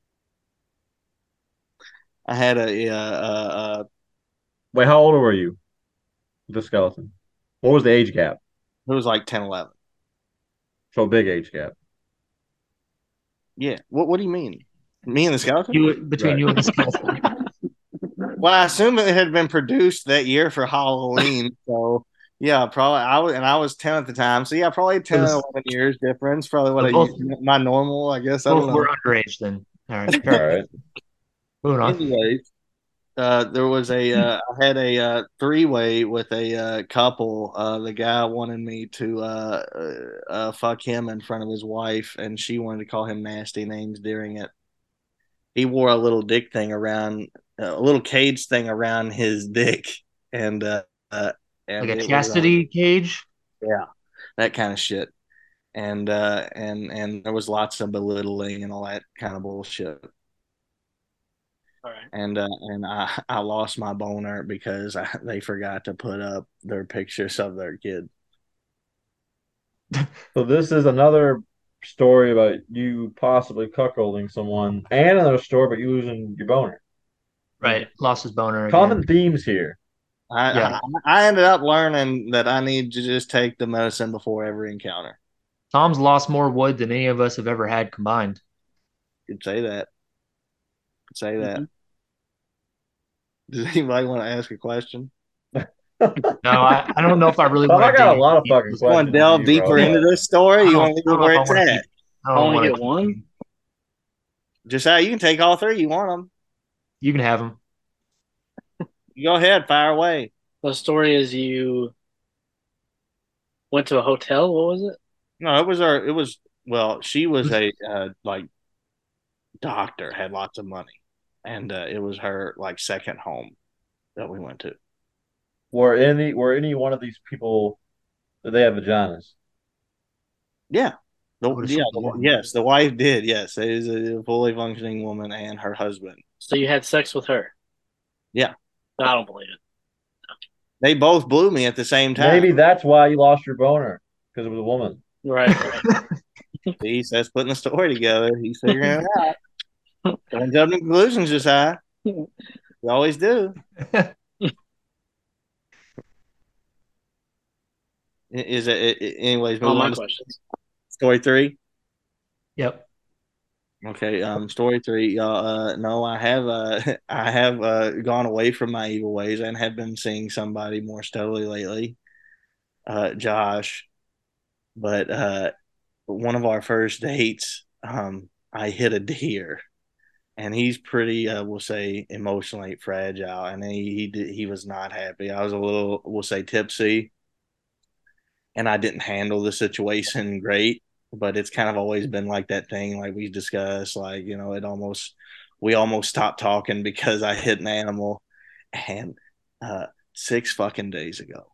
I had a uh, uh, uh Wait, how old were you? The skeleton. What was the age gap? it was like ten, eleven. So big age gap. Yeah. What What do you mean? Me and the skeleton? You between Right. you and the skeleton. Well, I assume it had been produced that year for Halloween. So yeah, probably I was, and I was ten at the time. So yeah, probably ten was- or eleven years difference. Probably what I Both- my normal, I guess. I don't Both know. were underage then. All right. All right. Moving on. Anyways, uh, there was a uh, I had a uh, three way with a uh, couple. Uh, the guy wanted me to uh, uh, uh, fuck him in front of his wife, and she wanted to call him nasty names during it. He wore a little dick thing around, uh, a little cage thing around his dick, and uh, uh, and Like it a was, chastity cage. uh, yeah, that kind of shit. And uh, and and there was lots of belittling and all that kind of bullshit. All right. and uh, and I, I lost my boner because I, they forgot to put up their pictures of their kid. So this is another story about you possibly cuckolding someone, and another story about you losing your boner. Right. Lost his boner again. Common themes here. I, Yeah. I I ended up learning that I need to just take the medicine before every encounter. Tom's lost more wood than any of us have ever had combined. Could say that. Could say that. Mhm. Does anybody want to ask a question? No, I, I don't know if I really Well, want I to got a dig lot of into fucking this. You want to questions. delve to you, bro, deeper into but- this story? I You don't- want to I don't leave know where if I it's wanna at? keep- I don't Only wanna get keep- one? Just how you can take all three. You want them? You can have him. You go ahead, fire away. The story is you went to a hotel. What was it? No, it was our. It was well. She was a uh, like doctor, had lots of money, and uh, it was her like second home that we went to. Were any were any one of these people, did they have vaginas? Yeah, The, I would yeah, assume the the, woman. yes, the wife did. Yes, it is a fully functioning woman and her husband. So you had sex with her? Yeah, I don't believe it. they both blew me at the same time. Maybe that's why you lost your boner because it was a woman. Right, right. He's that's putting the story together. He's figuring it out. Don't jump to conclusions, Josiah. You always do. Is it, it anyways? All Move my on to questions. story three. Yep. Okay, um, story three, y'all. Uh, no, I have, uh, I have uh, gone away from my evil ways and have been seeing somebody more steadily lately, uh, Josh. But uh, one of our first dates, um, I hit a deer, and he's pretty, uh, we'll say, emotionally fragile, and he he did, he was not happy. I was a little, we'll say, tipsy, and I didn't handle the situation great. But it's kind of always been like that thing, like we discussed, like you know, it almost we almost stopped talking because I hit an animal, and uh, six fucking days ago,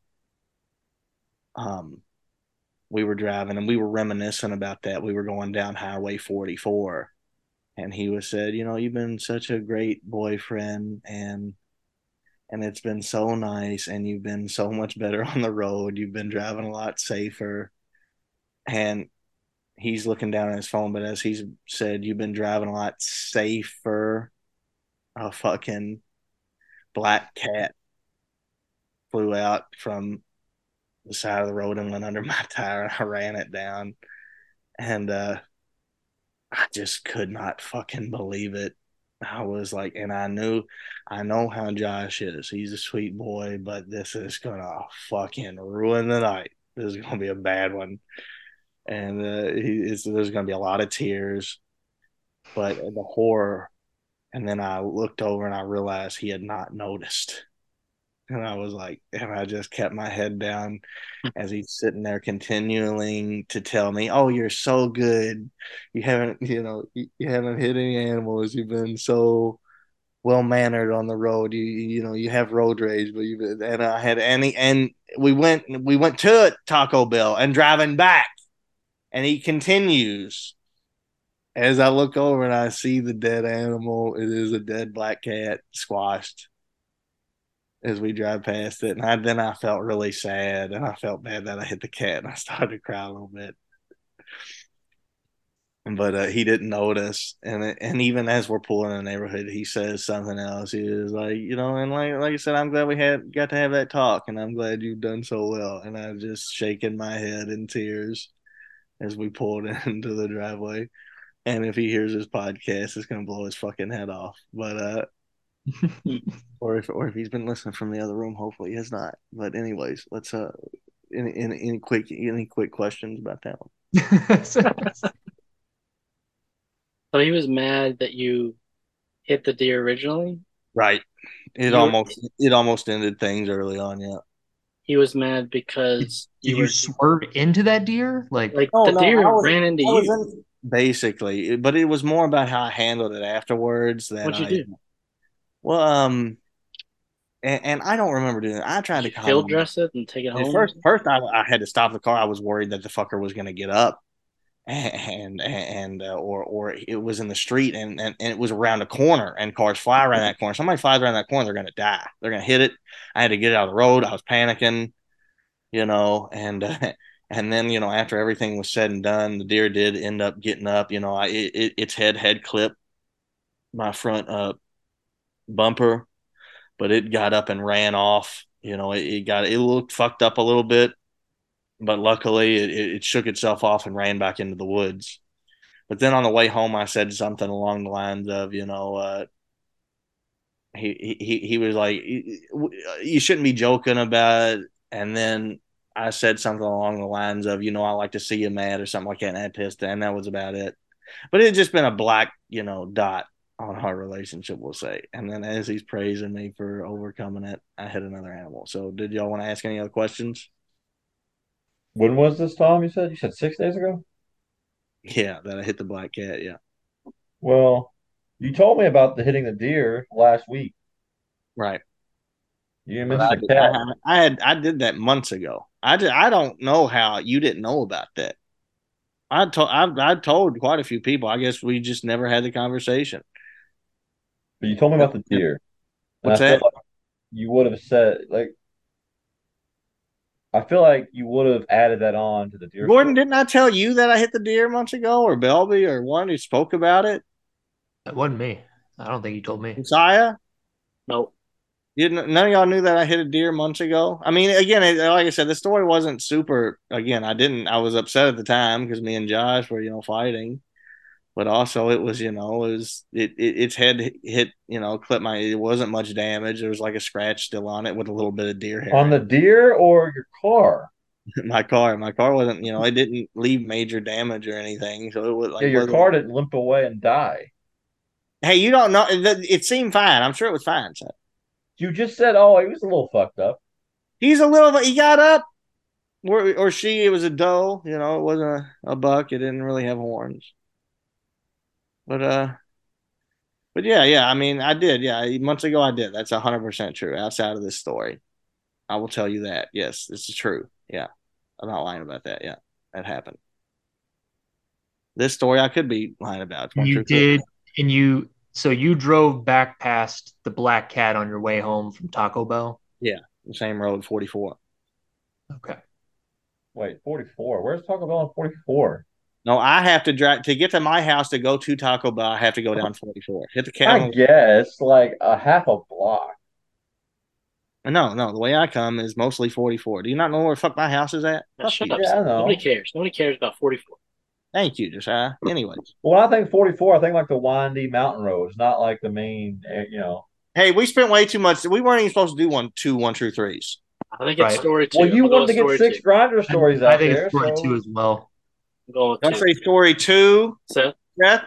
um, we were driving and we were reminiscing about that. We were going down Highway forty-four, and he was said, you know, you've been such a great boyfriend, and and it's been so nice, and you've been so much better on the road. You've been driving a lot safer, and he's looking down at his phone, but as he's said, you've been driving a lot safer. A fucking black cat flew out from the side of the road and went under my tire, and I ran it down. And uh, I just could not fucking believe it. I was like, and I knew, I know how Josh is. He's a sweet boy, but this is gonna fucking ruin the night. This is gonna be a bad one, and uh, he, it's, there's gonna be a lot of tears. But the horror. And then I looked over and I realized he had not noticed. And I was like, and I just kept my head down as he's sitting there continuing to tell me, "Oh, you're so good. You haven't, you know, you, you haven't hit any animals. You've been so well mannered on the road. You, you know, you have road rage, but you and I had any, and we went, we went to Taco Bell and driving back, and he continues." As I look over and I see the dead animal, it is a dead black cat squashed as we drive past it. And I, then I felt really sad, and I felt bad that I hit the cat, and I started to cry a little bit. But uh, he didn't notice, and and even as we're pulling in the neighborhood, he says something else. He was like, you know, and like like I said, I'm glad we had got to have that talk, and I'm glad you've done so well. And I was just shaking my head in tears as we pulled into the driveway. And if he hears this podcast, it's gonna blow his fucking head off. But uh, or if or if he's been listening from the other room, hopefully he has not. But anyways, let's uh, any any, any quick any quick questions about that one? So he was mad that you hit the deer originally. Right. It You were- almost it almost ended things early on. Yeah. He was mad because Did you you were swerve into that deer? Like, like Oh the no, deer I was, ran into I was you. in, basically, but it was more about how I handled it afterwards. That What'd you I do? well um. And, and I don't remember doing it. I tried Did to you field calm him. dress it and take it At home? first, first I, I had to stop the car. I was worried that the fucker was going to get up, and and uh, or or it was in the street, and, and and it was around a corner, and cars fly around that corner. Somebody flies around that corner, they're going to die. They're going to hit it. I had to get it out of the road. I was panicking, you know, and uh, and then you know after everything was said and done, the deer did end up getting up. You know, I it, its head had clipped my front uh bumper, but it got up and ran off. You know, it, it got it looked fucked up a little bit, but luckily it, it shook itself off and ran back into the woods. But then on the way home, I said something along the lines of, you know, uh, he he he was like, you shouldn't be joking about it. And then I said something along the lines of, you know, I like to see you mad or something like that, and I pissed, and that was about it. But it had just been a black, you know, dot on our relationship, we'll say. And then as he's praising me for overcoming it, I hit another animal. So did y'all want to ask any other questions? When was this, Tom? You said you said six days ago? Yeah, that I hit the black cat. Yeah, Well, you told me about the hitting the deer last week. right. You didn't But mention I, the did, I, cat. I had I did that months ago. I did, I don't know how you didn't know about that. I told I I told quite a few people. I guess we just never had the conversation. But you told me about the deer, and What's I feel that? like you would have said like I feel like you would have added that on to the deer Gordon, story. didn't I tell you that I hit the deer months ago, or Belby, or one who spoke about it? That wasn't me. I don't think you told me. Messiah? Nope. You didn't, none of y'all knew that I hit a deer months ago. I mean, again, it, like I said, the story wasn't super. Again, I didn't. I was upset at the time because me and Josh were, you know, fighting. But also, it was, you know, it was it, it its head hit, you know, clipped my. It wasn't much damage. There was like a scratch still on it with a little bit of deer hair. On the deer or your car? My car, my car wasn't, you know, it didn't leave major damage or anything. So it was Yeah, like, your wasn't. car didn't limp away and die. Hey, you don't know. It, it seemed fine. I'm sure it was fine. So You just said, "Oh, he was a little fucked up." he's a little. He got up. Or, or she, it was a doe, you know, it wasn't a, a buck. It didn't really have horns. But uh but yeah, yeah, I mean I did, yeah. Months ago I did. That's a hundred percent true. Outside of this story. I will tell you that. Yes, this is true. Yeah. I'm not lying about that. Yeah. That happened. This story I could be lying about. It's one You true story. did, and you so you drove back past the Black Cat on your way home from Taco Bell. Yeah. The same road, forty-four. Okay. Wait, forty-four. Where's Taco Bell on forty-four? No, I have to drive to get to my house to go to Taco Bell. I have to go down forty-four. Hit the I counter. guess like a half a block. No, no, the way I come is mostly forty-four. Do you not know where the fuck my house is at? Now, Fuck shut you. up. Yeah, I Sam. know. Nobody cares. Nobody cares about forty-four. Thank you, Josiah. Anyways. Well, when I think forty-four, I think like the windy mountain roads, not like the main, eh, you know. Hey, we spent way too much. We weren't even supposed to do one, two, one, true threes. I think it's Right. story two. Well, you I'll go wanted to with get story six two. grinder stories I out think there, it's story so two as well. I'm going I with two. say story two, Seth? Seth.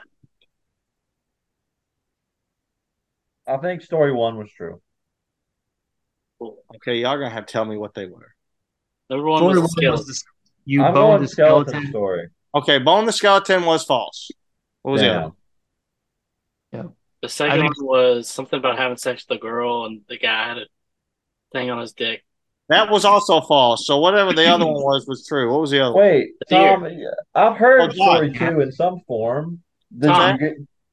I think story one was true. Cool. Okay, y'all gonna have to tell me what they were. Number one Story was the one was skeleton. the, you I'm boned going the skeleton, skeleton. story. Okay, Bone the Skeleton was false. What was the other Damn. one? The second I one think- was something about having sex with a girl and the guy had a thing on his dick. That was also false. So whatever the other one was was true. What was the other one? Wait, The deer. Tom, I've heard Oh, story God. two in some form. Did Tom. you get?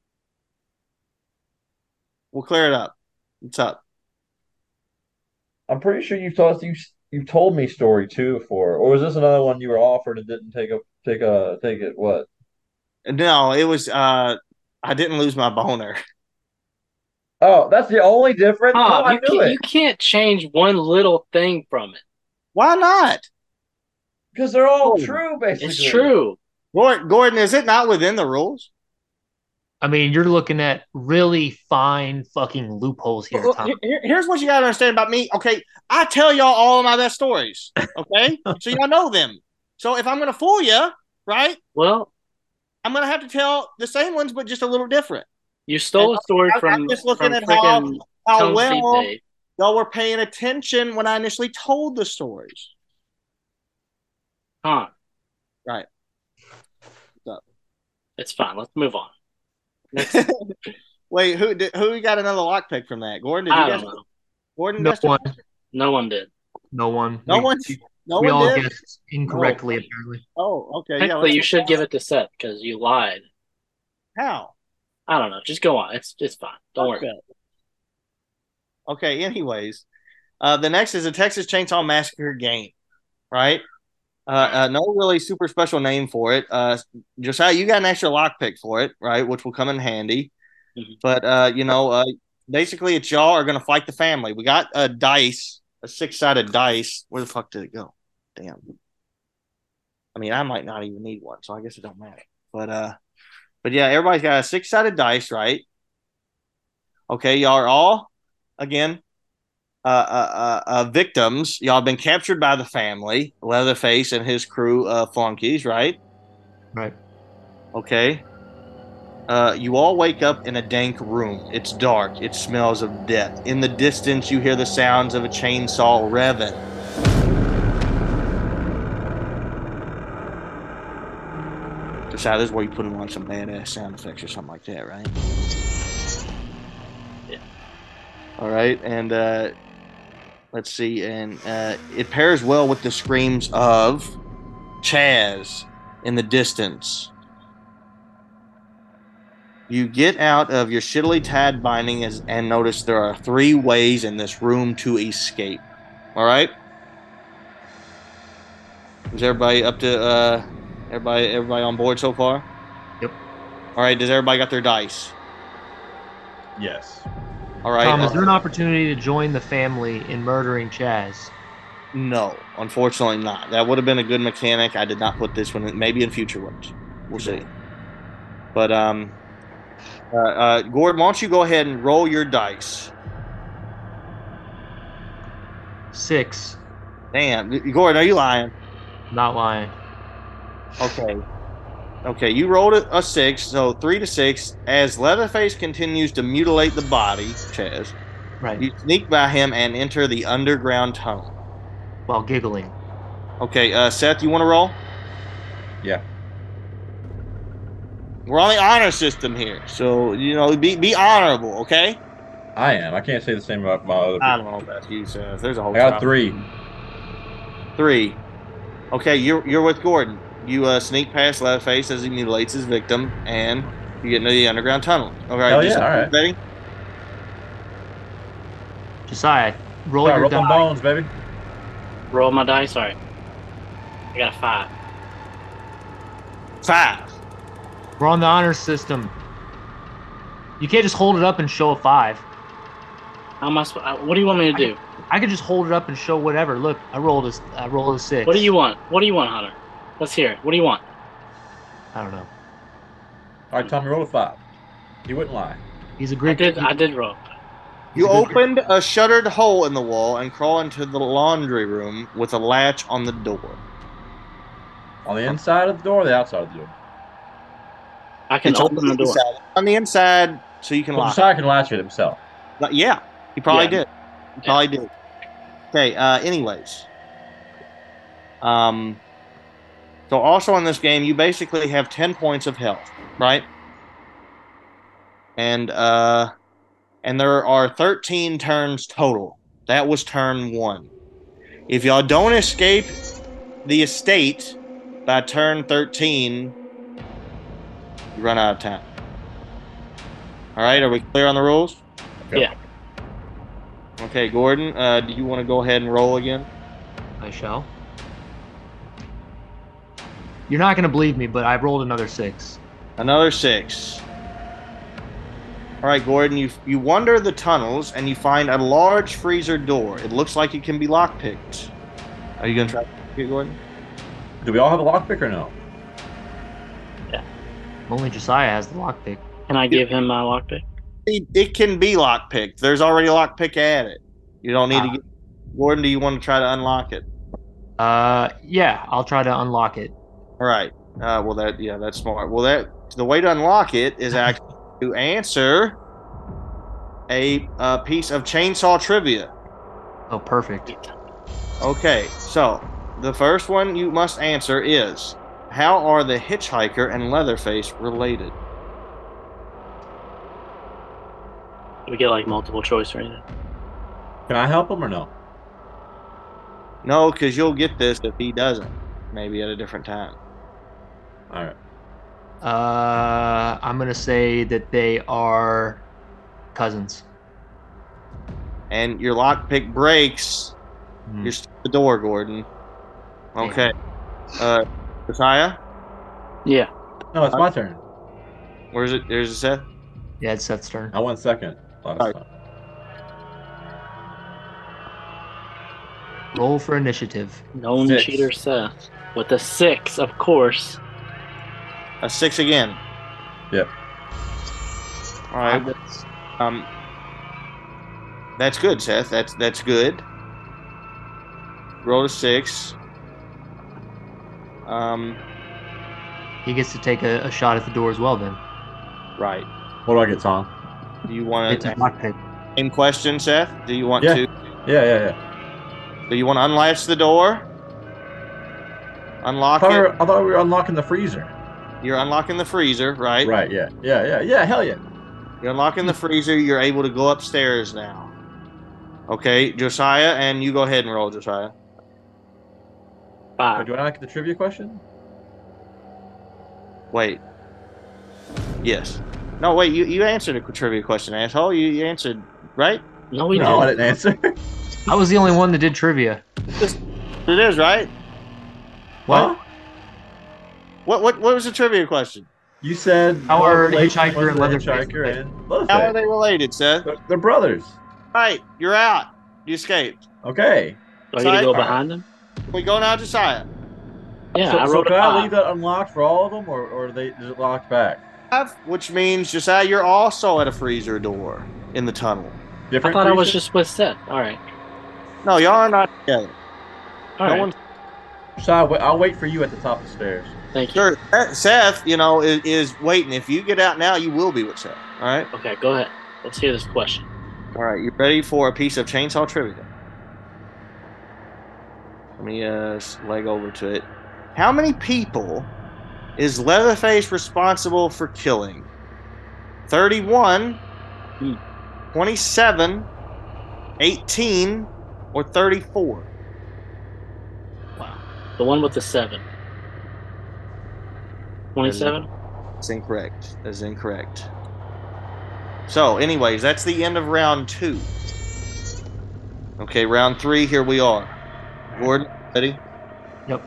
We'll clear it up. What's up? I'm pretty sure you told you you told me story two before, or was this another one you were offered and didn't take a take a take it? What? No, it was uh I didn't lose my boner. Oh, that's the only difference. No, Tom, I you knew can't, it you can't change one little thing from it. Why not? because they're all Oh, true, basically. It's true. Gordon, Gordon, is it not within the rules? I mean, you're looking at really fine fucking loopholes here, Well, Tom. here- Here's what you gotta understand about me. Okay, I tell y'all all of my best stories. Okay, so y'all know them. So if I'm gonna fool you, right, Well, I'm gonna have to tell the same ones, but just a little different. you stole And a story I'm- I'm from, just looking from at how- freaking How Tongue Feet well Dave. y'all were paying attention when I initially told the stories. Tom, Right. What's it's fine. Let's move on. Next, up? Wait, who did, who got another lock pick from that? Gordon, did you I guess? don't know. Gordon, No guessed it? one. No one did. No one. No we, one. No we one all did. guessed incorrectly, apparently. Oh, okay. Yeah. Technically, let's you move should on. give it to Seth because you lied. How? I don't know. Just go on. It's it's fine. Don't worry. Okay. Okay. Anyways, uh, the next is a Texas Chainsaw Massacre game, right? Uh, uh, no really super special name for it. Uh, Josiah, you got an extra lock pick for it, right? Which will come in handy. Mhm. But uh, you know, uh, basically, it's y'all are gonna fight the family. We got a dice, a six sided dice. Where the fuck did it go? Damn. I mean, I might not even need one, so I guess it don't matter. But uh, but yeah, everybody's got a six sided dice, right? Okay, y'all are all again uh, uh, uh, uh, victims. Y'all have been captured by the family, Leatherface and his crew of flunkies, right? Right. Okay. Uh, you all wake up in a dank room. It's dark. It smells of death. In the distance, you hear the sounds of a chainsaw revving. Josiah, this is where you put in like some badass sound effects or something like that, right? Yeah. All right, and uh, let's see, and uh, it pairs well with the screams of Chaz, in the distance. You get out of your shittily tied binding as, and notice there are three ways in this room to escape. All right? Is everybody up to uh everybody everybody on board so far? Yep. All right, does everybody got their dice? Yes. All right. Tom, uh, is there an opportunity to join the family in murdering Chaz? No, unfortunately not. That would have been a good mechanic. I did not put this one in, maybe in future ones. We'll see. But um uh, uh Gordon, why don't you go ahead and roll your dice? Six. Damn, Gordon, are you lying? Not lying. Okay. Okay, you rolled a, a six, so three to six. As Leatherface continues to mutilate the body, Chaz, Right. you sneak by him and enter the underground tunnel. While giggling. Okay, uh, Seth, you want to roll? Yeah. We're on the honor system here, so you know, be be honorable, okay? I am. I can't say the same about my other I people. don't know about you, Seth. There's a whole. I got trial. three. Three. Okay, you're you're with Gordon. You uh, sneak past Leatherface as he mutilates his victim, and you get into the underground tunnel. All right, Hell yeah, just- all right. ready? Josiah, roll Sorry, your roll them die. bones, baby. Roll my dice. All right. I got a five. Five. We're on the honor system. You can't just hold it up and show a five. How am I? sp- uh, What do you want me to do? I could just hold it up and show whatever. Look, I rolled a, I rolled a six. What do you want? What do you want, Hunter? Let's hear it. What do you want? I don't know. All right, Tommy, roll a five. He wouldn't lie. He's a I great. did. I did roll. You He's a good- opened a shuttered hole in the wall and crawl into the laundry room with a latch on the door. On the inside of the door or the outside of the door? I can It's on open the door. inside. On the inside, so you can Well, lock. Josiah can latch it himself. But yeah, he probably Yeah. did. He probably did. Okay. Uh, anyways, um, so also in this game, you basically have ten points of health, right? And uh, and there are thirteen turns total. That was turn one. If y'all don't escape the estate by turn thirteen, you run out of time. All right, are we clear on the rules? Okay. Yeah. Okay, Gordon, uh, do you want to go ahead and roll again? I shall. You're not gonna believe me, but I rolled another six. Another six. All right, Gordon, you you wander the tunnels and you find a large freezer door. It looks like it can be lockpicked. Are you gonna try to pick it, Gordon? Do we all have a lockpick or no? Only Josiah has the lockpick. Can I give him my lockpick? It, it can be lockpicked. There's already a lockpick at it. You don't need Ah. to get. Gordon, do you want to try to unlock it? Uh, yeah, I'll try to unlock it. All right. Uh, well, that yeah, that's smart. Well, that the way to unlock it is actually to answer a, uh piece of chainsaw trivia. Oh, perfect. Okay, so the first one you must answer is: how are the hitchhiker and Leatherface related? Do we get like multiple choice or anything? Can I help him or no? No, because you'll get this if he doesn't. Maybe at a different time. All right. Uh, I'm gonna say that they are cousins. And your lockpick breaks. Hmm. You're still at the door, Gordon. Okay. Uh, Josiah, Yeah. No, it's my turn. where's it? There's a Seth. Yeah, it's Seth's turn. I went second last All right. time. Roll for initiative. Known Six. cheater Seth with a six, of course. A six again. Yep. All right. Um, that's good, Seth. That's that's good. Roll a six. Um, He gets to take a, a shot at the door as well. Then right. What do I get, Tom? Do you want it's a to lockpick. same question, Seth? Do you want Yeah. to? Yeah, yeah, yeah. Do you want to unlatch the door? I Unlock thought, we it. were, I thought we were unlocking the freezer. You're unlocking the freezer, right? Right, yeah. Yeah, yeah, yeah. Hell yeah. You're unlocking the freezer. You're able to go upstairs now. Okay, Josiah, and you go ahead and roll, Josiah. Wait, Five. do I not get the trivia question? Wait. Yes. No, wait. You, you answered a trivia question, asshole. You, you answered right. No, we No, I didn't. didn't answer. I was the only one that did trivia. It is right. What? What what what was the trivia question? You said How what are relation Hitchhiker was and the Leatherface Hitchhiker related? and Leatherface? How are they related, Seth? They're, they're brothers. Right, you're out. You escaped. Okay. Are you gonna go All right. behind them? Can we go now, Josiah? Yeah, so, I so wrote can a I five. leave that unlocked for all of them, or, or are they is it locked back? Five, which means Josiah, you're also at a freezer door in the tunnel. I Different. thought I was creatures? just with Seth. All right. No, y'all are not together. All no right. one. So I'll wait, I'll wait for you at the top of the stairs. Thank you. Sure, Seth, you know, is, is waiting. If you get out now, you will be with Seth. All right. Okay, go ahead. Let's hear this question. All right. You ready for a piece of chainsaw trivia? Let me uh leg over to it. How many people is Leatherface responsible for killing? thirty-one, Hmm. twenty-seven, eighteen, or thirty-four? Wow. The one with the seven. Twenty-seven. That's incorrect. That's incorrect. So, anyways, that's the end of round two. Okay, round three, here we are. Gordon, ready? Yep.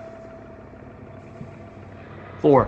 Four.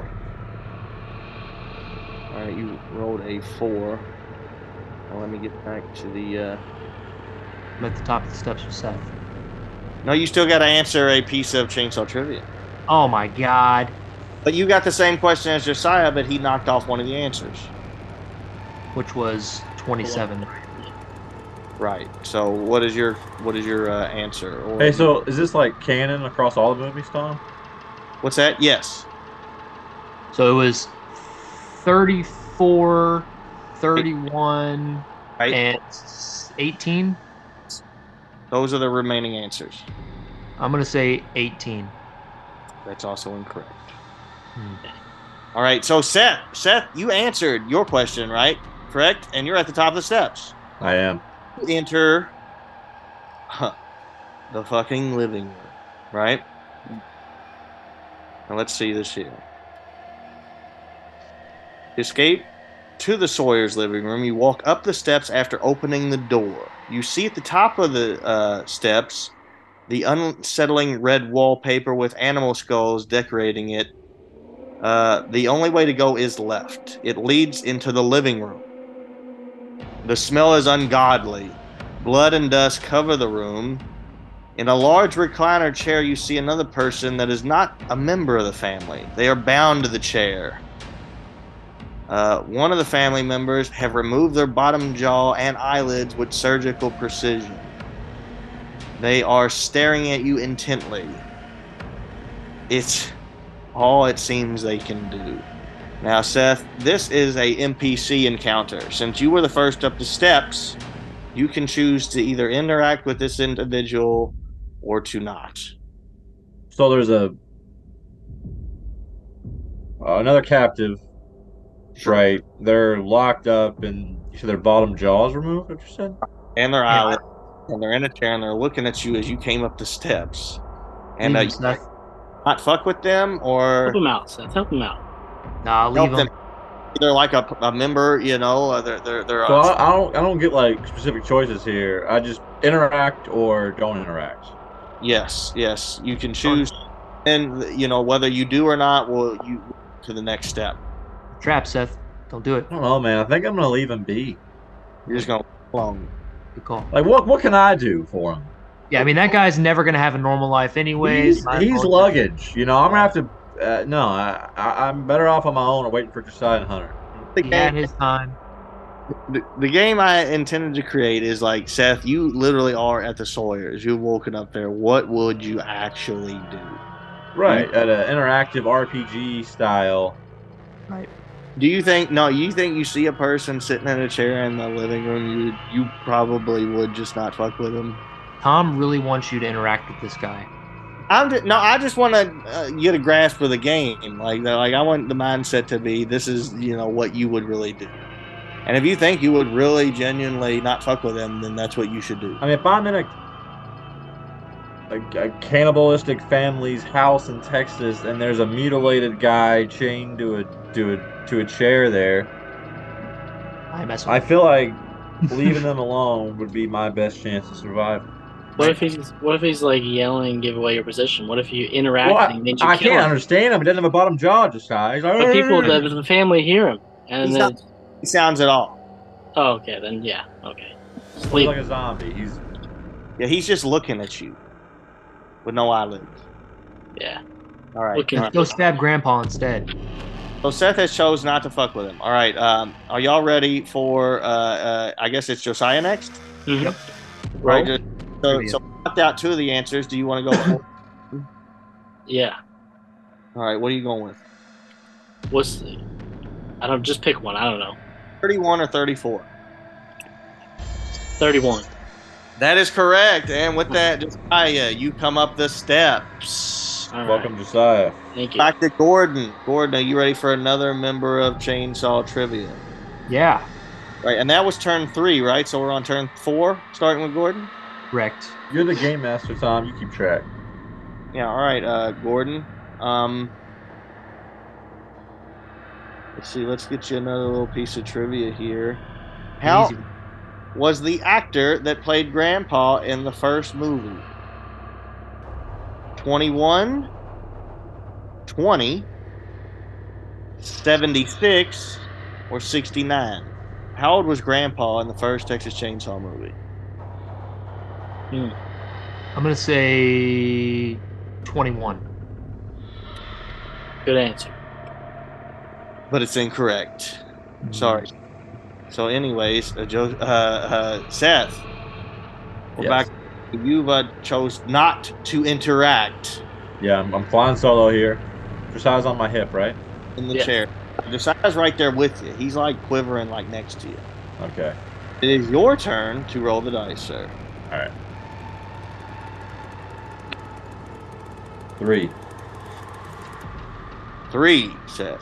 All right, you rolled a four. Now let me get back to the. Uh... I'm at the top of the steps with Seth. No, you still got to answer a piece of chainsaw trivia. Oh my god. But you got the same question as Josiah, but he knocked off one of the answers. Which was twenty-seven. Right. So, what is your what is your uh, answer? Or, Hey, so is this like canon across all the movies, Tom? what's that? Yes. So it was thirty-four, thirty-one, Right. and eighteen. Those are the remaining answers. I'm going to say eighteen. That's also incorrect. Hmm. All right. So, Seth, Seth, you answered your question, right? Correct. And you're at the top of the steps. I am. You enter huh, the fucking living room, right? Now let's see this here. Escape to the Sawyer's living room. You walk up the steps after opening the door. You see at the top of the uh, steps the unsettling red wallpaper with animal skulls decorating it. Uh, the only way to go is left. It leads into the living room. The smell is ungodly. Blood and dust cover the room. In a large recliner chair, you see another person that is not a member of the family. They are bound to the chair. Uh, one of the family members have removed their bottom jaw and eyelids with surgical precision. They are staring at you intently. It's all it seems they can do. Now, Seth, this is a N P C encounter. Since you were the first up the steps, you can choose to either interact with this individual or to not. So there's a uh, another captive, right? They're locked up, and you said their bottom jaws removed. What you said? And their Yeah. eyelids, and they're in a chair, and they're looking at you as you came up the steps. And uh, Leave you him, Seth. not fuck with them, or Help him out, Seth. Help him out. Nah, leave help him. them. They're like a, a member, you know. Uh, they're they're they're. So Uh, I, I don't I don't get like specific choices here. I just interact or don't interact. yes, yes. You can choose, and you know whether you do or not will you to the next step. Trap, Seth. Don't do it. I don't know, man. I think I'm gonna leave him be. You're just gonna along. Good call. Like, what what can I do for him? Yeah, I mean, that guy's never going to have a normal life anyways. He's, Might as he's well- luggage. You know, I'm gonna have to. Uh, no, I, I I'm better off on my own or waiting for Josiah and Hunter. The He had game, his time. the, the game I intended to create is like Seth. You literally are at the Sawyer's. You've woken up there. What would you actually do? Right, at an interactive R P G style. Right. Do you think no? You think you see a person sitting in a chair in the living room? You you probably would just not fuck with them. Tom really wants you to interact with this guy. I'm just, no. I just want to uh, get a grasp of the game. Like like I want the mindset to be this is you know what you would really do. And if you think you would really genuinely not fuck with them, then that's what you should do. I mean, if I'm in a a, a cannibalistic family's house in Texas, and there's a mutilated guy chained to a to a to a chair there. I mess I with feel like leaving them alone would be my best chance of survival. What if he's what if he's like yelling, give away your position? What if you interact Well, and means you I kill can't him? understand him. He doesn't have a bottom jaw, just guys. But people, the, the family hear him, and He's then not- He sounds it all. oh, okay, then yeah, okay. Just He's leave like him. a zombie. He's Yeah, he's just looking at you with no eyelids. Yeah, All right. Looking- all Let's right. go stab Grandpa instead. So Seth has chose not to fuck with him. All right. Um, are y'all ready for? Uh, uh, I guess it's Josiah next. Mhm. Yep. Roll? Right. just- So, Trivia. so we knocked out two of the answers. Do you want to go? For Yeah. All right. What are you going with? What's the, I don't just pick one. I don't know. Thirty-one or thirty-four? Thirty-one. That is correct. And with that, Josiah, you come up the steps. All right. welcome, Josiah. Thank you. Back to Gordon. Gordon, are you ready for another member of Chainsaw Trivia? Yeah, Right, and that was turn three, right? So we're on turn four, starting with Gordon. correct. You're the game master, Tom. You keep track. Yeah, all right, uh, Gordon. Um, let's see. Let's get you another little piece of trivia here. How Easy. was the actor that played Grandpa in the first movie? twenty-one, twenty, seventy-six, or sixty-nine? How old was Grandpa in the first Texas Chainsaw movie? I'm gonna say twenty-one. Good answer. But it's incorrect. Sorry. So, anyways, uh, Joe, uh, uh, Seth, we're Yes. back. You uh, chose not to interact Yeah, I'm, I'm flying solo here. Josiah's on my hip, right? in the Yeah. chair. Josiah's right there with you. He's like quivering, like next to you. Okay. It is your turn to roll the dice, sir. All right. Three. Three, Seth.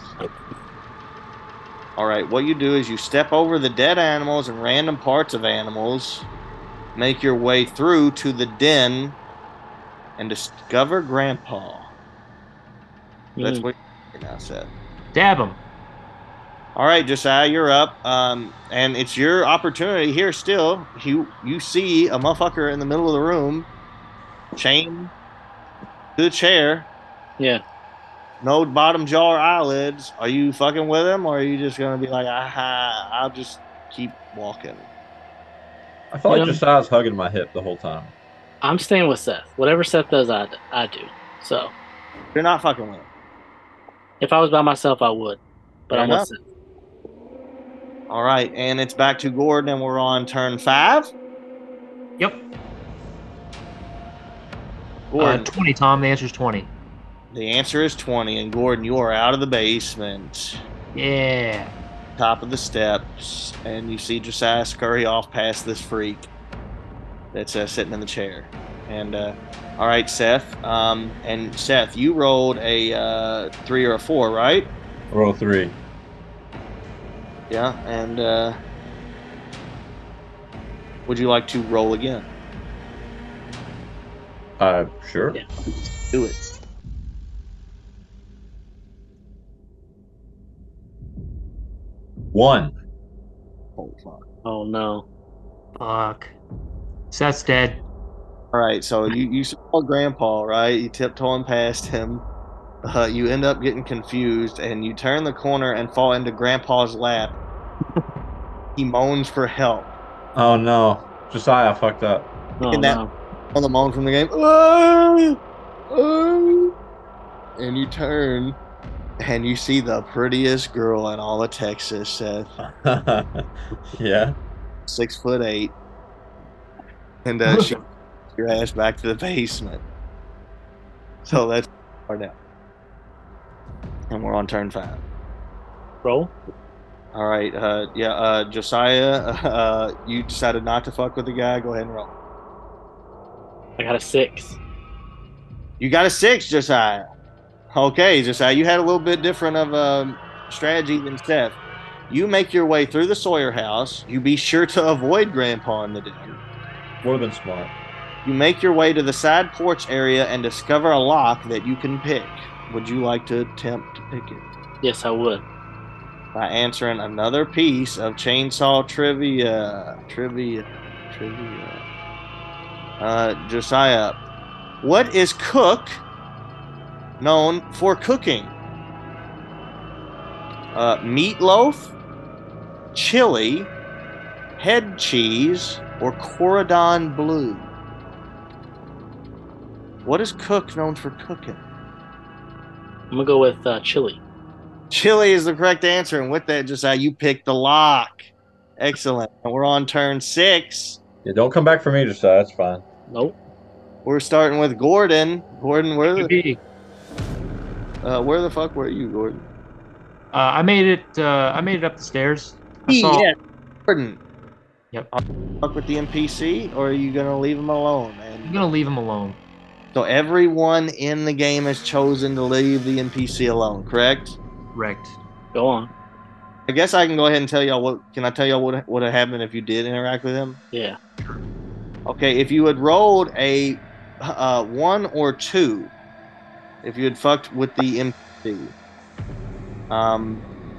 All right, what you do is you step over the dead animals and random parts of animals, make your way through to the den, and discover Grandpa. That's Mm. what you're now, Seth. Dab him. All right, Josiah, you're up, um, and it's your opportunity here. Still, you you see a motherfucker in the middle of the room, chained to the chair, Yeah. no bottom jaw or eyelids. Are you fucking with him, or are you just gonna be like, aha, I'll just keep walking? I felt like Yeah. Josiah's hugging my hip the whole time. I'm staying with Seth. Whatever Seth does, I, I do. So You're not fucking with him. if I was by myself, I would. But Fair I'm enough. with Seth. All right, and it's back to Gordon, and we're on turn five. Yep. Uh, Gordon, twenty, Tom. The answer's twenty. the answer is twenty, and Gordon, you are out of the basement. Yeah. Top of the steps, and you see Josiah scurry off past this freak that's uh, sitting in the chair. And uh, all right, Seth. Um, and Seth, you rolled a uh, three or a four, right? Roll three. Yeah. And uh, would you like to roll again? Uh, sure. Yeah. Do it. One. Oh fuck. Oh no. Fuck. Seth's dead. All right, so you, you saw Grandpa, right? You tiptoeing past him. Uh, you end up getting confused, and you turn the corner and fall into Grandpa's lap. He moans for help. Oh no. Josiah fucked up. Oh And that- no. On the moan from the game. "Ah! Ah!" And you turn, and you see the prettiest girl in all of Texas, Seth. Yeah. Six foot eight. And uh, she your ass back to the basement. So that's our now. And we're on turn five. Roll. All right, uh, yeah, uh, Josiah, uh, you decided not to fuck with the guy. Go ahead and roll. I got a six. You got a six, Josiah. Okay, Josiah, you had a little bit different of a strategy than Seth. You make your way through the Sawyer house. You be sure to avoid Grandpa in the den. Would have been smart. You make your way to the side porch area and discover a lock that you can pick. Would you like to attempt to pick it? Yes, I would. By answering another piece of chainsaw trivia. Trivia. Trivia. Uh, Josiah, what is Cook known for cooking? Uh, meatloaf, chili, head cheese, or Corridon Blue? What is Cook known for cooking? I'm gonna go with uh, chili. Chili is the correct answer, and with that, Josiah, you picked the lock. Excellent. And we're on turn six. Yeah, don't come back for me, Josiah. That's fine. Nope. We're starting with Gordon. Gordon, where the B. uh, where the fuck were you, Gordon? Uh, I made it. Uh, I made it up the stairs. I saw. Yeah. Gordon. Yep. Are you fuck with the N P C, or are you gonna leave him alone, man? I'm gonna leave him alone. So everyone in the game has chosen to leave the N P C alone, correct? Correct. Go on. I guess I can go ahead and tell y'all what. Can I tell y'all what would have happened if you did interact with him? Yeah. Okay, if you had rolled a uh, one or two, if you had fucked with the N P C, um,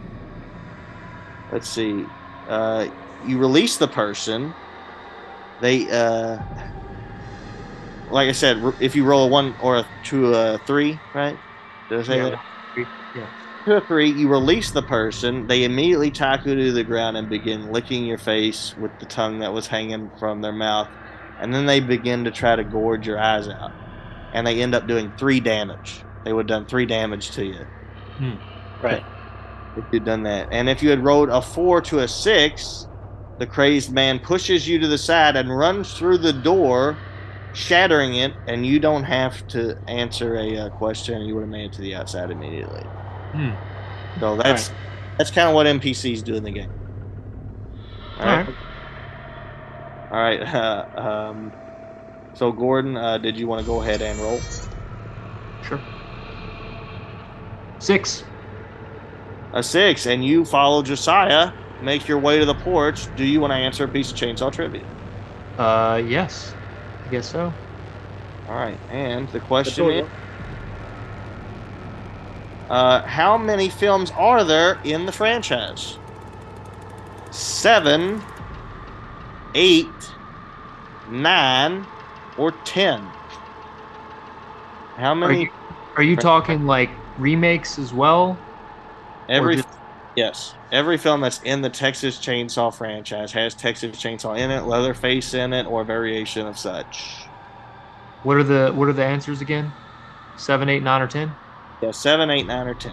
let's see, uh, you release the person. They, uh, like I said, r- if you roll a one or a two, a three, right? Did I say Yeah. that? Yeah. Two or three, you release the person. They immediately tackle you to the ground and begin licking your face with the tongue that was hanging from their mouth. And then they begin to try to gorge your eyes out. And they end up doing three damage. They would have done three damage to you Right. if you'd done that. And if you had rolled a four to a six, the crazed man pushes you to the side and runs through the door, shattering it, and you don't have to answer a uh, question. You would have made it to the outside immediately. Hmm. So that's that's kind of what N P Cs do in the game. All right. All right. Uh, um, so Gordon, uh, did you want to go ahead and roll? Sure. Six. A six, and you follow Josiah. Make your way to the porch. Do you want to answer a piece of chainsaw trivia? Uh, yes. I guess so. All right. And the question door, is, uh, how many films are there in the franchise? Seven, eight, nine, or ten? How Are many? you are you talking like remakes as well? Every or just- yes, every film that's in the Texas Chainsaw franchise has Texas Chainsaw in it, Leatherface in it, or a variation of such. What are the what are the answers again? Seven, eight, nine, or ten? Yeah, seven, eight, nine, or ten.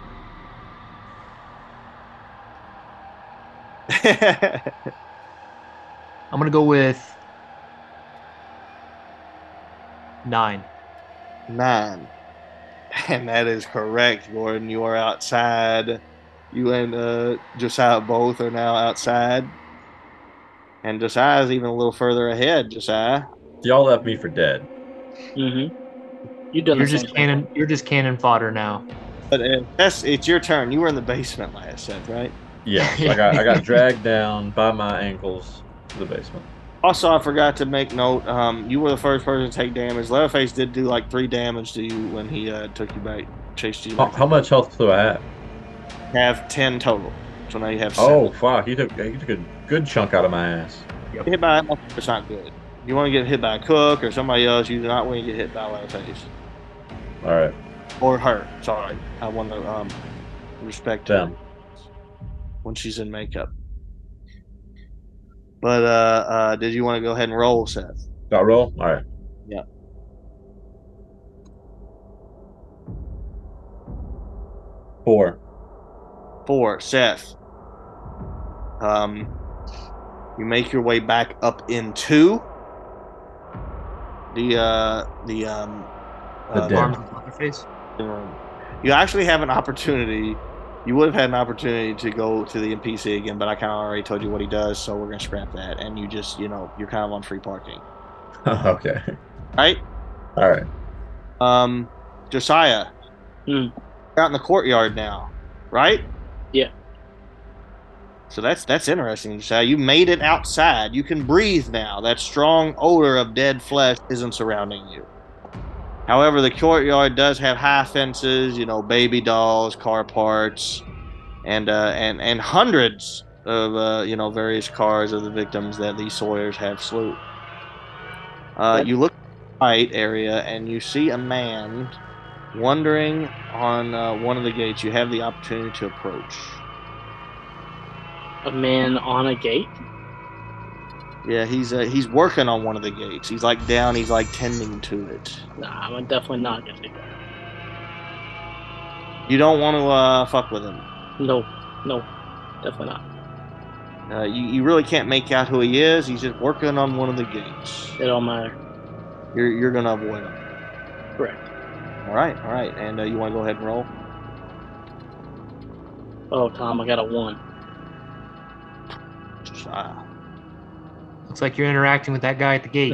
I'm gonna go with nine. Nine. And that is correct, Gordon. You are outside. You and uh, Josiah both are now outside. And Josiah's even a little further ahead, Josiah. Y'all left me for dead. Mm-hmm. You done You're the just same cannon. You're just cannon fodder now. But uh, that's, it's your turn. You were in the basement last, Seth, right? Yes, I got I got dragged down by my ankles to the basement. Also, I forgot to make note. Um, you were the first person to take damage. Leatherface did do like three damage to you when he uh, took you back, chased you How, back. how much health do I have? You have ten total. So now you have seven. Oh fuck! You took you took a good chunk out of my ass. Get hit by it's not good. You want to get hit by a cook or somebody else. You do not want to get hit by Leatherface All right, or her. Sorry, I want to um, respect her them. when she's in makeup. But uh, uh, did you want to go ahead and roll, Seth? Got roll. All right. Yeah. Four. Four, Seth. Um, you make your way back up into the uh the um The uh, den. Arms with Leatherface. room. You actually have an opportunity. You would have had an opportunity to go to the N P C again, but I kind of already told you what he does, so we're gonna scrap that. And you just, you know, you're kind of on free parking, Okay. right? All right. Um, Josiah, Hmm. you're out in the courtyard now, right? Yeah. So that's that's interesting. So you made it outside. You can breathe now. That strong odor of dead flesh isn't surrounding you. However, the courtyard does have high fences, you know, baby dolls, car parts, and uh, and and hundreds of uh, you know various cars of the victims that these Sawyers have slew. Uh, you look at the right area and you see a man wandering on uh, one of the gates. You have the opportunity to approach. A man on a gate? Yeah, he's uh, he's working on one of the gates. He's like down. He's like tending to it. Nah, I'm definitely not gonna do that. You don't want to uh, fuck with him. No, no, definitely not. Uh, you you really can't make out who he is. He's just working on one of the gates. It don't matter. You're you're gonna avoid him. Correct. All right, all right. And uh, you want to go ahead and roll? Oh, Tom, I got a one. Uh, Looks like you're interacting with that guy at the gate.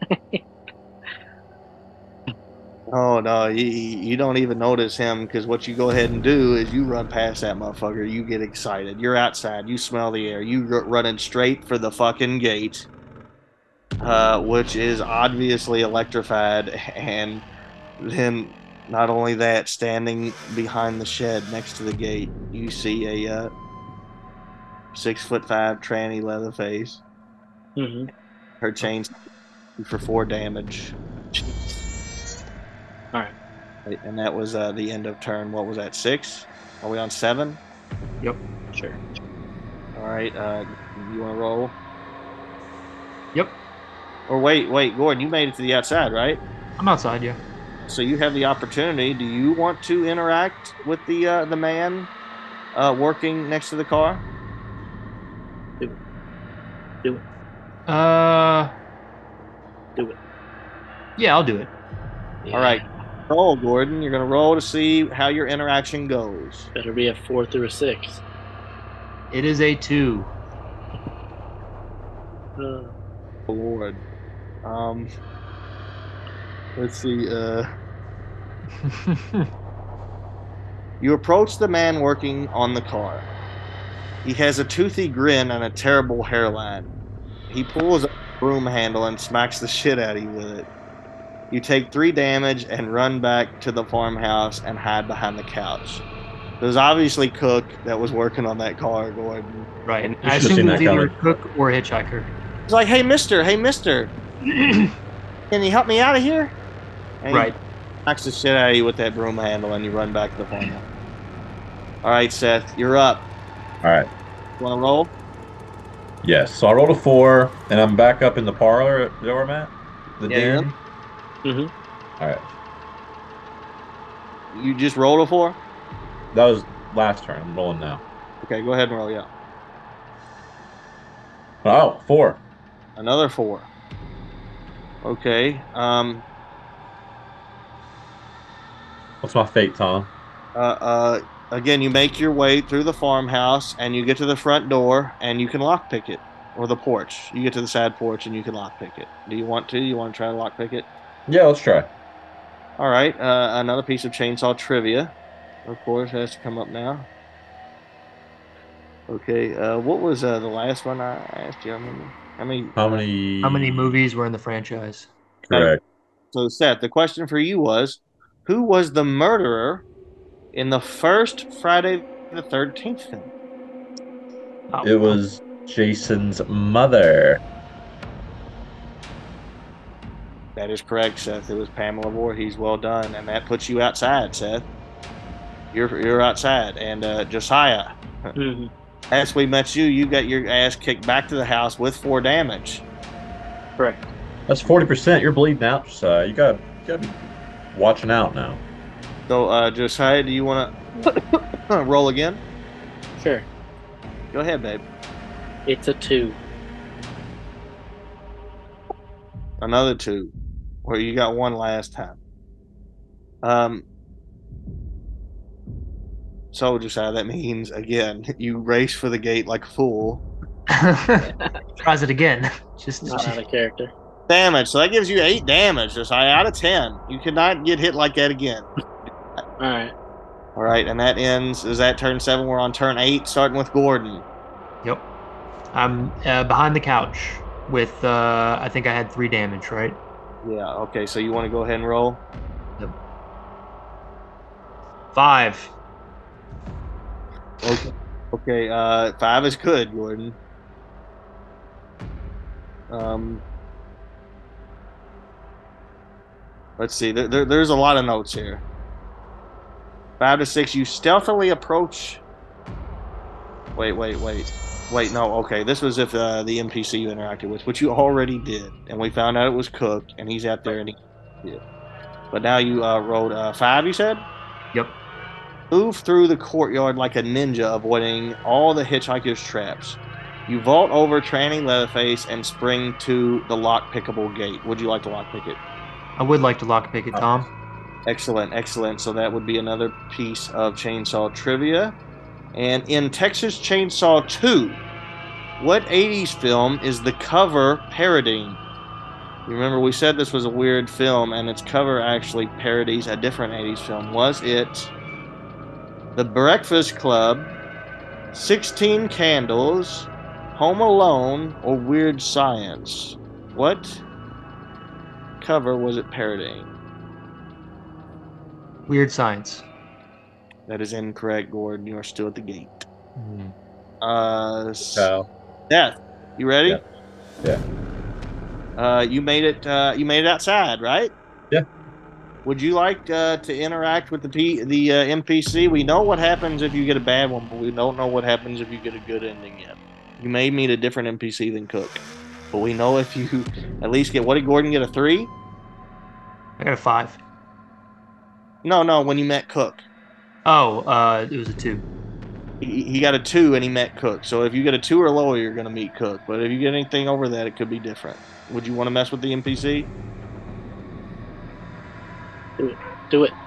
oh no, you you don't even notice him because what you go ahead and do is you run past that motherfucker. You get excited. You're outside. You smell the air. You r- running straight for the fucking gate, uh, which is obviously electrified. And then not only that, standing behind the shed next to the gate, you see a uh, six foot five tranny Leatherface. Mm-hmm. Her chains for four damage. All right. And that was uh, the end of turn. What was that? Six? Are we on seven? Yep. Sure. All right. Uh, you want to roll? Yep. Or wait, wait, Gordon, you made it to the outside, right? I'm outside, yeah. So you have the opportunity. Do you want to interact with the uh, the man uh, working next to the car? Do it. Do it. Uh, Do it. yeah, I'll do it. Yeah. All right. Roll, Gordon. You're going to roll to see how your interaction goes. Better be a four through a six. It is a two. Uh, Lord. Um, let's see. Uh, you approach the man working on the car. He has a toothy grin and a terrible hairline. He pulls a broom handle and smacks the shit out of you with it. You take three damage and run back to the farmhouse and hide behind the couch. There's obviously Cook that was working on that car, Gordon. Right. And I should've assume seen it was that either coming. Cook or Hitchhiker. He's like, hey, mister, hey, mister. Can you help me out of here? And Right. He knocks the shit out of you with that broom handle and you run back to the farmhouse. All right, Seth, you're up. All right. You want to roll? Yes. So I rolled a four, and I'm back up in the parlor. Is that where I'm at? The Yeah, you're den? mm-hmm. All right. You just rolled a four? That was last turn. I'm rolling now. Okay, go ahead and roll, yeah. Oh, four. Another four. Okay. Um, What's my fate, Tom? uh, uh, again, you make your way through the farmhouse and you get to the front door and you can lockpick it. Or the porch. You get to the side porch and you can lockpick it. Do you want to? You want to try to lockpick it? Yeah, let's try. All right. Uh, another piece of chainsaw trivia, of course, has to come up now. Okay. Uh, what was uh, the last one I asked you? I remember. I mean, How many? How many movies were in the franchise? Correct. so Seth, the question for you was, who was the murderer in the first Friday the thirteenth film? Oh, It was Jason's mother. That is correct, Seth. It was Pamela Voorhees. Well done, and that puts you outside, Seth. You're you're outside, and uh, Josiah. Mm-hmm. As we met you, you got your ass kicked back to the house with four damage. Correct. That's forty percent. You're bleeding out, Josiah. You got to be watching out now. So, uh, Josiah, do you want to roll again? Sure. Go ahead, babe. It's a two. Another two. Well, you got one last time. Um. So, Josiah, that means, again, you race for the gate like a fool. Tries it again. Just Not out of character. Damage. So that gives you eight damage, Josiah, out of ten. You cannot get hit like that again. All right. All right, and that ends. Is that turn seven? We're on turn eight, starting with Gordon. Yep. I'm uh, behind the couch with, uh, I think I had three damage, right? Yeah. Okay. So you want to go ahead and roll? Yep. Five. Okay. Okay. Uh, five is good, Gordon. Um, let's see. There, there, there's a lot of notes here. Five to six. You stealthily approach. Wait, wait, wait, wait. No. Okay. This was if uh, the N P C you interacted with, which you already did, and we found out it was Cook, and he's out there, and he. Yeah. But now you uh, rolled uh, five. You said. Yep. Move through the courtyard like a ninja, avoiding all the hitchhiker's traps. You vault over Tranny Leatherface and spring to the lock-pickable gate. Would you like to lockpick it? I would like to lockpick it, Tom. Excellent, excellent. So that would be another piece of Chainsaw trivia. And in Texas Chainsaw two, what eighties film is the cover parodying? You remember we said this was a weird film, and its cover actually parodies a different eighties film. Was it The Breakfast Club, sixteen Candles, Home Alone, or Weird Science? What cover was it parodying? Weird Science. That is incorrect, Gordon. You are still at the gate. Mm. Uh, So, Death, you ready? Yeah. Yeah. Uh, you made it. Uh, you made it outside, right? Yeah. Would you like uh, to interact with the P- the uh, N P C? We know what happens if you get a bad one, but we don't know what happens if you get a good ending yet. You may meet a different N P C than Cook, but we know if you at least get. What did Gordon get? A three? I got a five. No, no. When you met Cook, Oh, uh, it was a two. he, he got a two, and he met Cook. So if you get a two or lower, you're going to meet Cook. But if you get anything over that, it could be different. Would you want to mess with the N P C? Do it.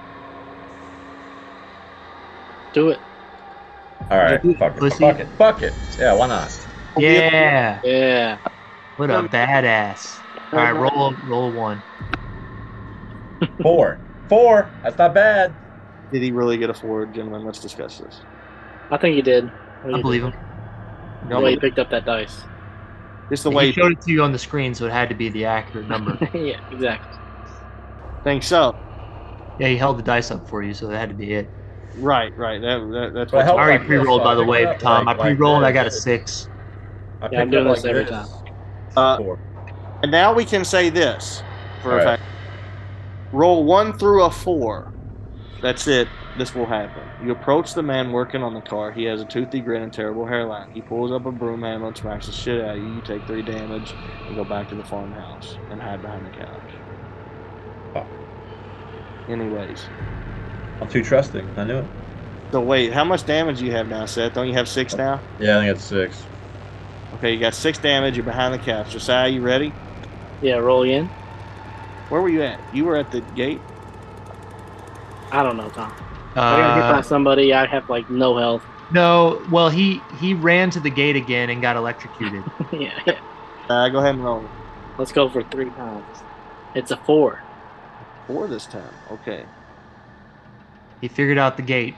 Do it. all right, fuck it, Pussy. fuck it, fuck it. Yeah, why not? Yeah. Yeah. What a badass. All right, roll roll one. Four, four. That's not bad. Did he really get a four, gentlemen? Let's discuss this. I think you did. I believe him. The way you picked up that dice. Just the He way. showed it to you on the screen, so it had to be the accurate number. Yeah, exactly. Think so. Yeah, he held the dice up for you, so it had to be it. Right, right. That, that that's But I what. I helped already like pre-rolled, this, by the so I way, picked it up Tom. like- I pre-rolled, like I got a this. six. I Yeah, I'm picked doing up this like every this. time. Uh, Four. And now we can say this for All a right. fact. Roll one through a four. That's it. This will happen. You approach the man working on the car. He has a toothy grin and terrible hairline. He pulls up a broom handle and smacks the shit out of you. You take three damage and go back to the farmhouse and hide behind the couch. Oh. Anyways. I'm too trusting. I knew it. So wait, how much damage do you have now, Seth? Don't you have six now? Yeah, I think it's six. Okay, you got six damage. You're behind the couch. Josiah, you ready? Yeah, roll again. Where were you at? You were at the gate? I don't know, Tom. I got hit by Uh, somebody. I have like no health. no, well, he he ran to the gate again and got electrocuted. yeah, yeah. Uh, go ahead and roll. Let's go for three times. It's a four. Four this time. Okay. He figured out the gate.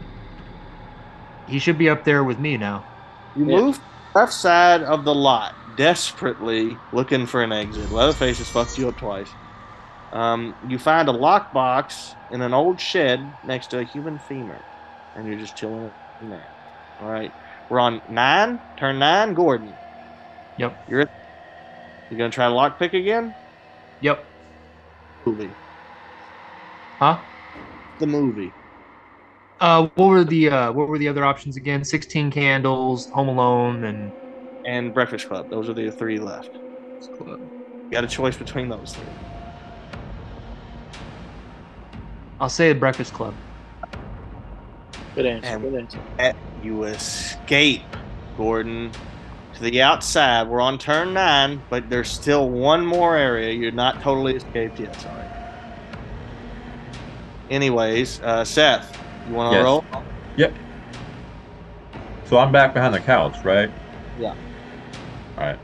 He should be up there with me now. You Yeah. move left side of the lot, desperately looking for an exit. Leatherface has fucked you up twice. Um, you find a lockbox in an old shed next to a human femur, and you're just chilling in there. All right, we're on nine. Turn nine, Gordon. Yep. You're you gonna try to lockpick again? Yep. Movie. Huh? The movie. Uh, what were the uh, what were the other options again? Sixteen Candles, Home Alone, and And Breakfast Club. Those are the three left. You got a choice between those three. I'll say the Breakfast Club. Good answer. And- Good answer. At you escape, Gordon, to the outside. We're on turn nine, but there's still one more area. You're not totally escaped yet. Sorry. Anyways, uh, Seth, you want to Yes. roll? Yep. So I'm back behind the couch, right? Yeah. All right.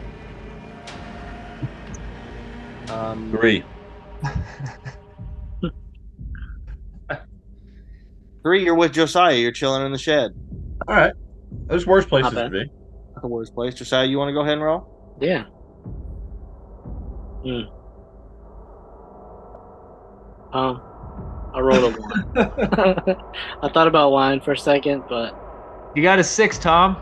Um, Three. three. You're with Josiah. You're chilling in the shed. All right. There's worse places Not to bad. be. the worst place. Josiah, you want to go ahead and roll? Yeah. Hmm. Um, I rolled a one. I thought about lying for a second, but You got a six, Tom.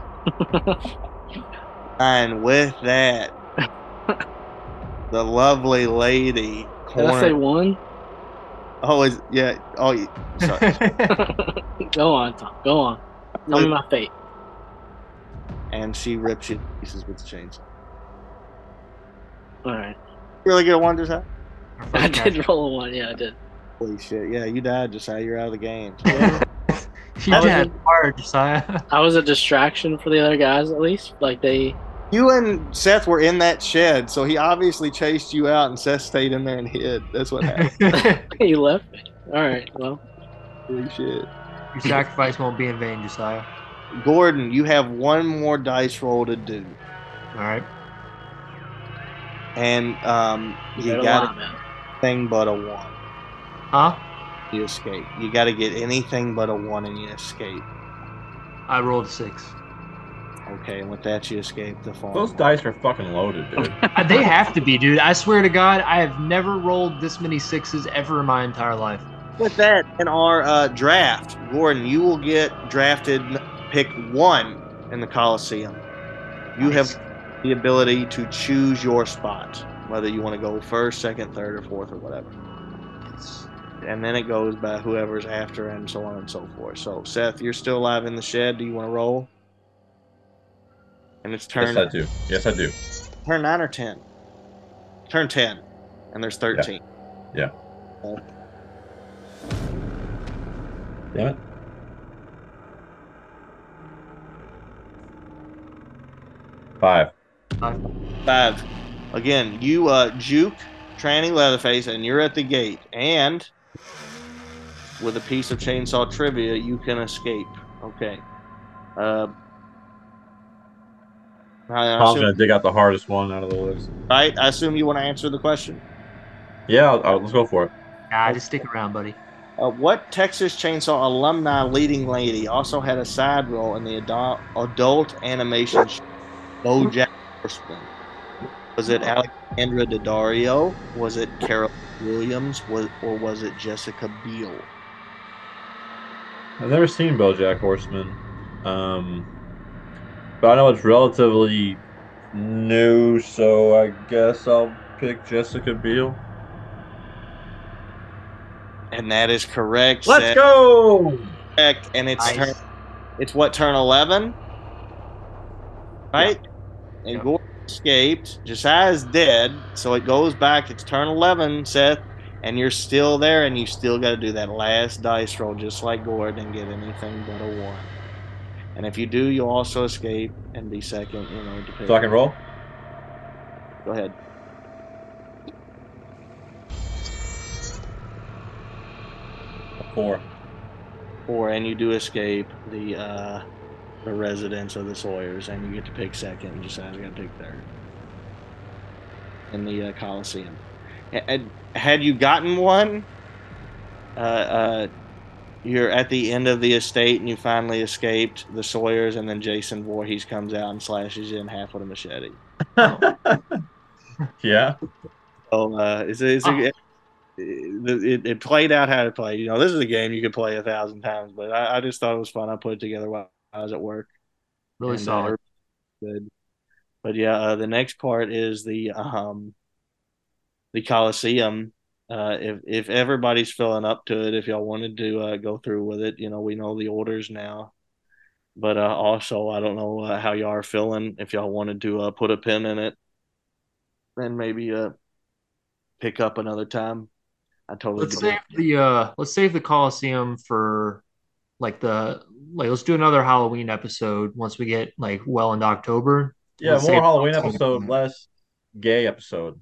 And with that, the lovely lady did I say corner. one? Oh, is yeah. Oh, y- sorry. Go on, Tom. Go on. Tell me my fate. And she rips you to pieces with the chainsaw. All right. Really good one, Josiah. I did roll a one. Yeah, I did. Holy shit! Yeah, you died, Josiah. You're out of the game. You I was did in- hard, Josiah. I was a distraction for the other guys, at least. Like they. You and Seth were in that shed, so he obviously chased you out, and Seth stayed in there and hid. That's what happened. He left me. All right. Well. Holy shit. Your sacrifice won't be in vain, Josiah. Gordon, you have one more dice roll to do, All right. and um, you better got lie, man. anything but a one. Huh? You escape. You got to get anything but a one, and you escape. I rolled a six. Okay, and with that, you escape the fall. Those dice are fucking loaded, dude. Uh, They have to be, dude. I swear to God, I have never rolled this many sixes ever in my entire life. With that, in our uh, draft, Gordon, you will get drafted pick one in the Coliseum. You Nice. have the ability to choose your spot, whether you want to go first, second, third, or fourth, or whatever. And then it goes by whoever's after, and so on and so forth. So, Seth, you're still alive in the shed. Do you want to roll? And it's turn Yes, I do. Yes, I do. turn nine or ten. Turn ten, and there's thirteen. Yeah. Uh, Damn it. Five. Five. Again, you uh, juke Tranny Leatherface, and you're at the gate. And with a piece of chainsaw trivia, you can escape. Okay. Uh, I Tom's assume, gonna dig out the hardest one out of the list. right? I assume you want to answer the question. Yeah, I'll, I'll- let's go for it. Nah, just stick around, buddy. Uh, what Texas Chainsaw alumni leading lady also had a side role in the adult, adult animation show BoJack Horseman? Was it Alexandra Daddario? Was it Carol Williams? Was, or was it Jessica Biel? I've never seen BoJack Horseman, um, but I know it's relatively new, so I guess I'll pick Jessica Biel. And that is correct. Let's Seth. go! Correct. And it's Nice. turn, it's what, turn eleven? Right? And Yeah. Gordon escaped. Josiah's dead, so it goes back. It's turn eleven, Seth, and you're still there, and you still got to do that last dice roll, just like Gordon, and get anything but a one. And if you do, you'll also escape and be second. You know, depending. So I can roll? Go ahead. Four. Or and you do escape the uh, the residence of the Sawyers, and you get to pick second. And Josiah's got to pick third in the uh, Coliseum. And had you gotten one, uh, uh, you're at the end of the estate, and you finally escaped the Sawyers, and then Jason Voorhees comes out and slashes you in half with a machete. Yeah. So uh, it's a, it's a, Oh. it, it, it played out how to play. You know, this is a game you could play a thousand times, but I, I just thought it was fun. I put it together while I was at work. Really And, uh, solid. good. But yeah, uh, the next part is the um, the Coliseum. Uh, if if everybody's filling up to it, if y'all wanted to uh, go through with it, you know, we know the orders now. But uh, also, I don't know uh, how y'all are feeling. If y'all wanted to uh, put a pin in it, and maybe uh, pick up another time. I totally Let's do. save the uh let's save the Coliseum for like the like let's do another Halloween episode once we get like well into October. Yeah, Let's more save- Halloween episode, less gay episode.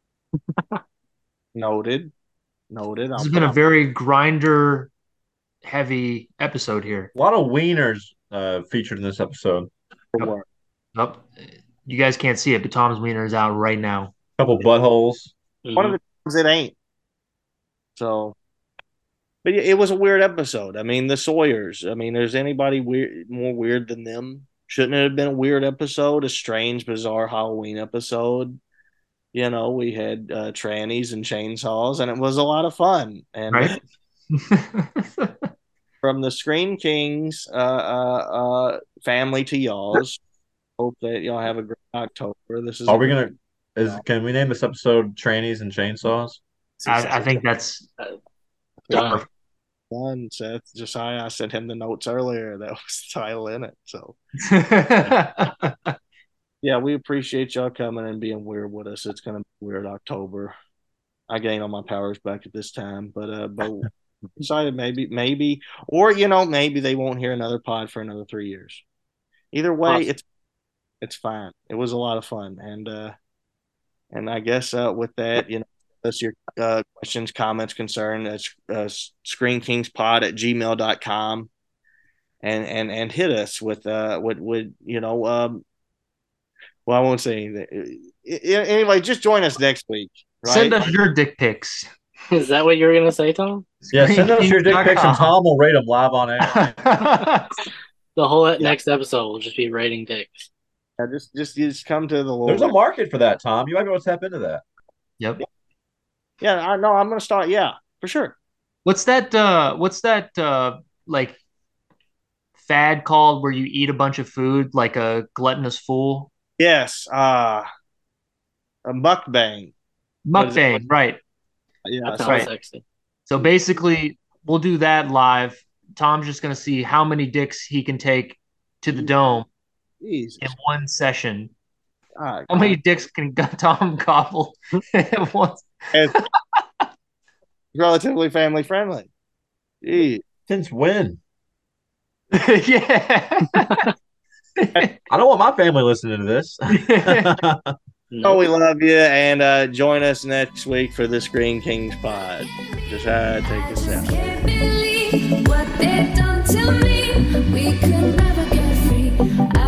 Noted. Noted. This I'll has been a put- very grinder heavy episode here. A lot of wieners uh, featured in this episode. Yep. Oh, you guys can't see it, but Tom's wiener is out right now. A couple buttholes. One of the times it ain't. So, but yeah, it was a weird episode. I mean, the Sawyers. I mean, there's anybody weird more weird than them? Shouldn't it have been a weird episode, a strange, bizarre Halloween episode? You know, we had uh, trannies and chainsaws, and it was a lot of fun. And Right. from the Screen Kings uh, uh, uh, family to y'all's, hope that y'all have a great October. This is Are a we great- gonna? Is can we name this episode "Trannies and Chainsaws"? I, I think that's Done. fun, Seth. Josiah, I sent him the notes earlier. That was the title in it. So yeah, we appreciate y'all coming and being weird with us. It's gonna be weird October. I gain all my powers back at this time, but uh, but decided maybe maybe or you know maybe they won't hear another pod for another three years. Either way, Awesome. it's it's fine. It was a lot of fun, and uh, and I guess uh, with that, you know, that's your uh, questions, comments, concern. That's uh, screenkingspod at gmail dot com, and and and hit us with uh with with you know um. Well, I won't say anything. Anyway, just join us next week. Right? Send us your dick pics. Is that what you were gonna say, Tom? Yeah, send us your dick pics and Tom will rate them live on air. The whole next episode will just be rating dicks. Yeah, just just just come to the Lord. There's a market for that, Tom. You might be able to tap into that. Yep. Yeah, I know. I'm gonna start. Yeah, for sure. What's that? Uh, what's that? Uh, like fad called where you eat a bunch of food like a gluttonous fool? Yes. Uh a mukbang. What is it? Mukbang, right? Yeah, That so- sounds right. sexy. So basically, we'll do that live. Tom's just gonna see how many dicks he can take to the dome Jesus. in one session. Ah, How many dicks can Tom gobble at once? it's relatively family friendly. Gee. Since when? Yeah. I don't want my family listening to this. Oh, we love you, and uh, join us next week for the Screen Kings pod. Just uh, take us out. Can't believe what they've done to me. We could never get free. I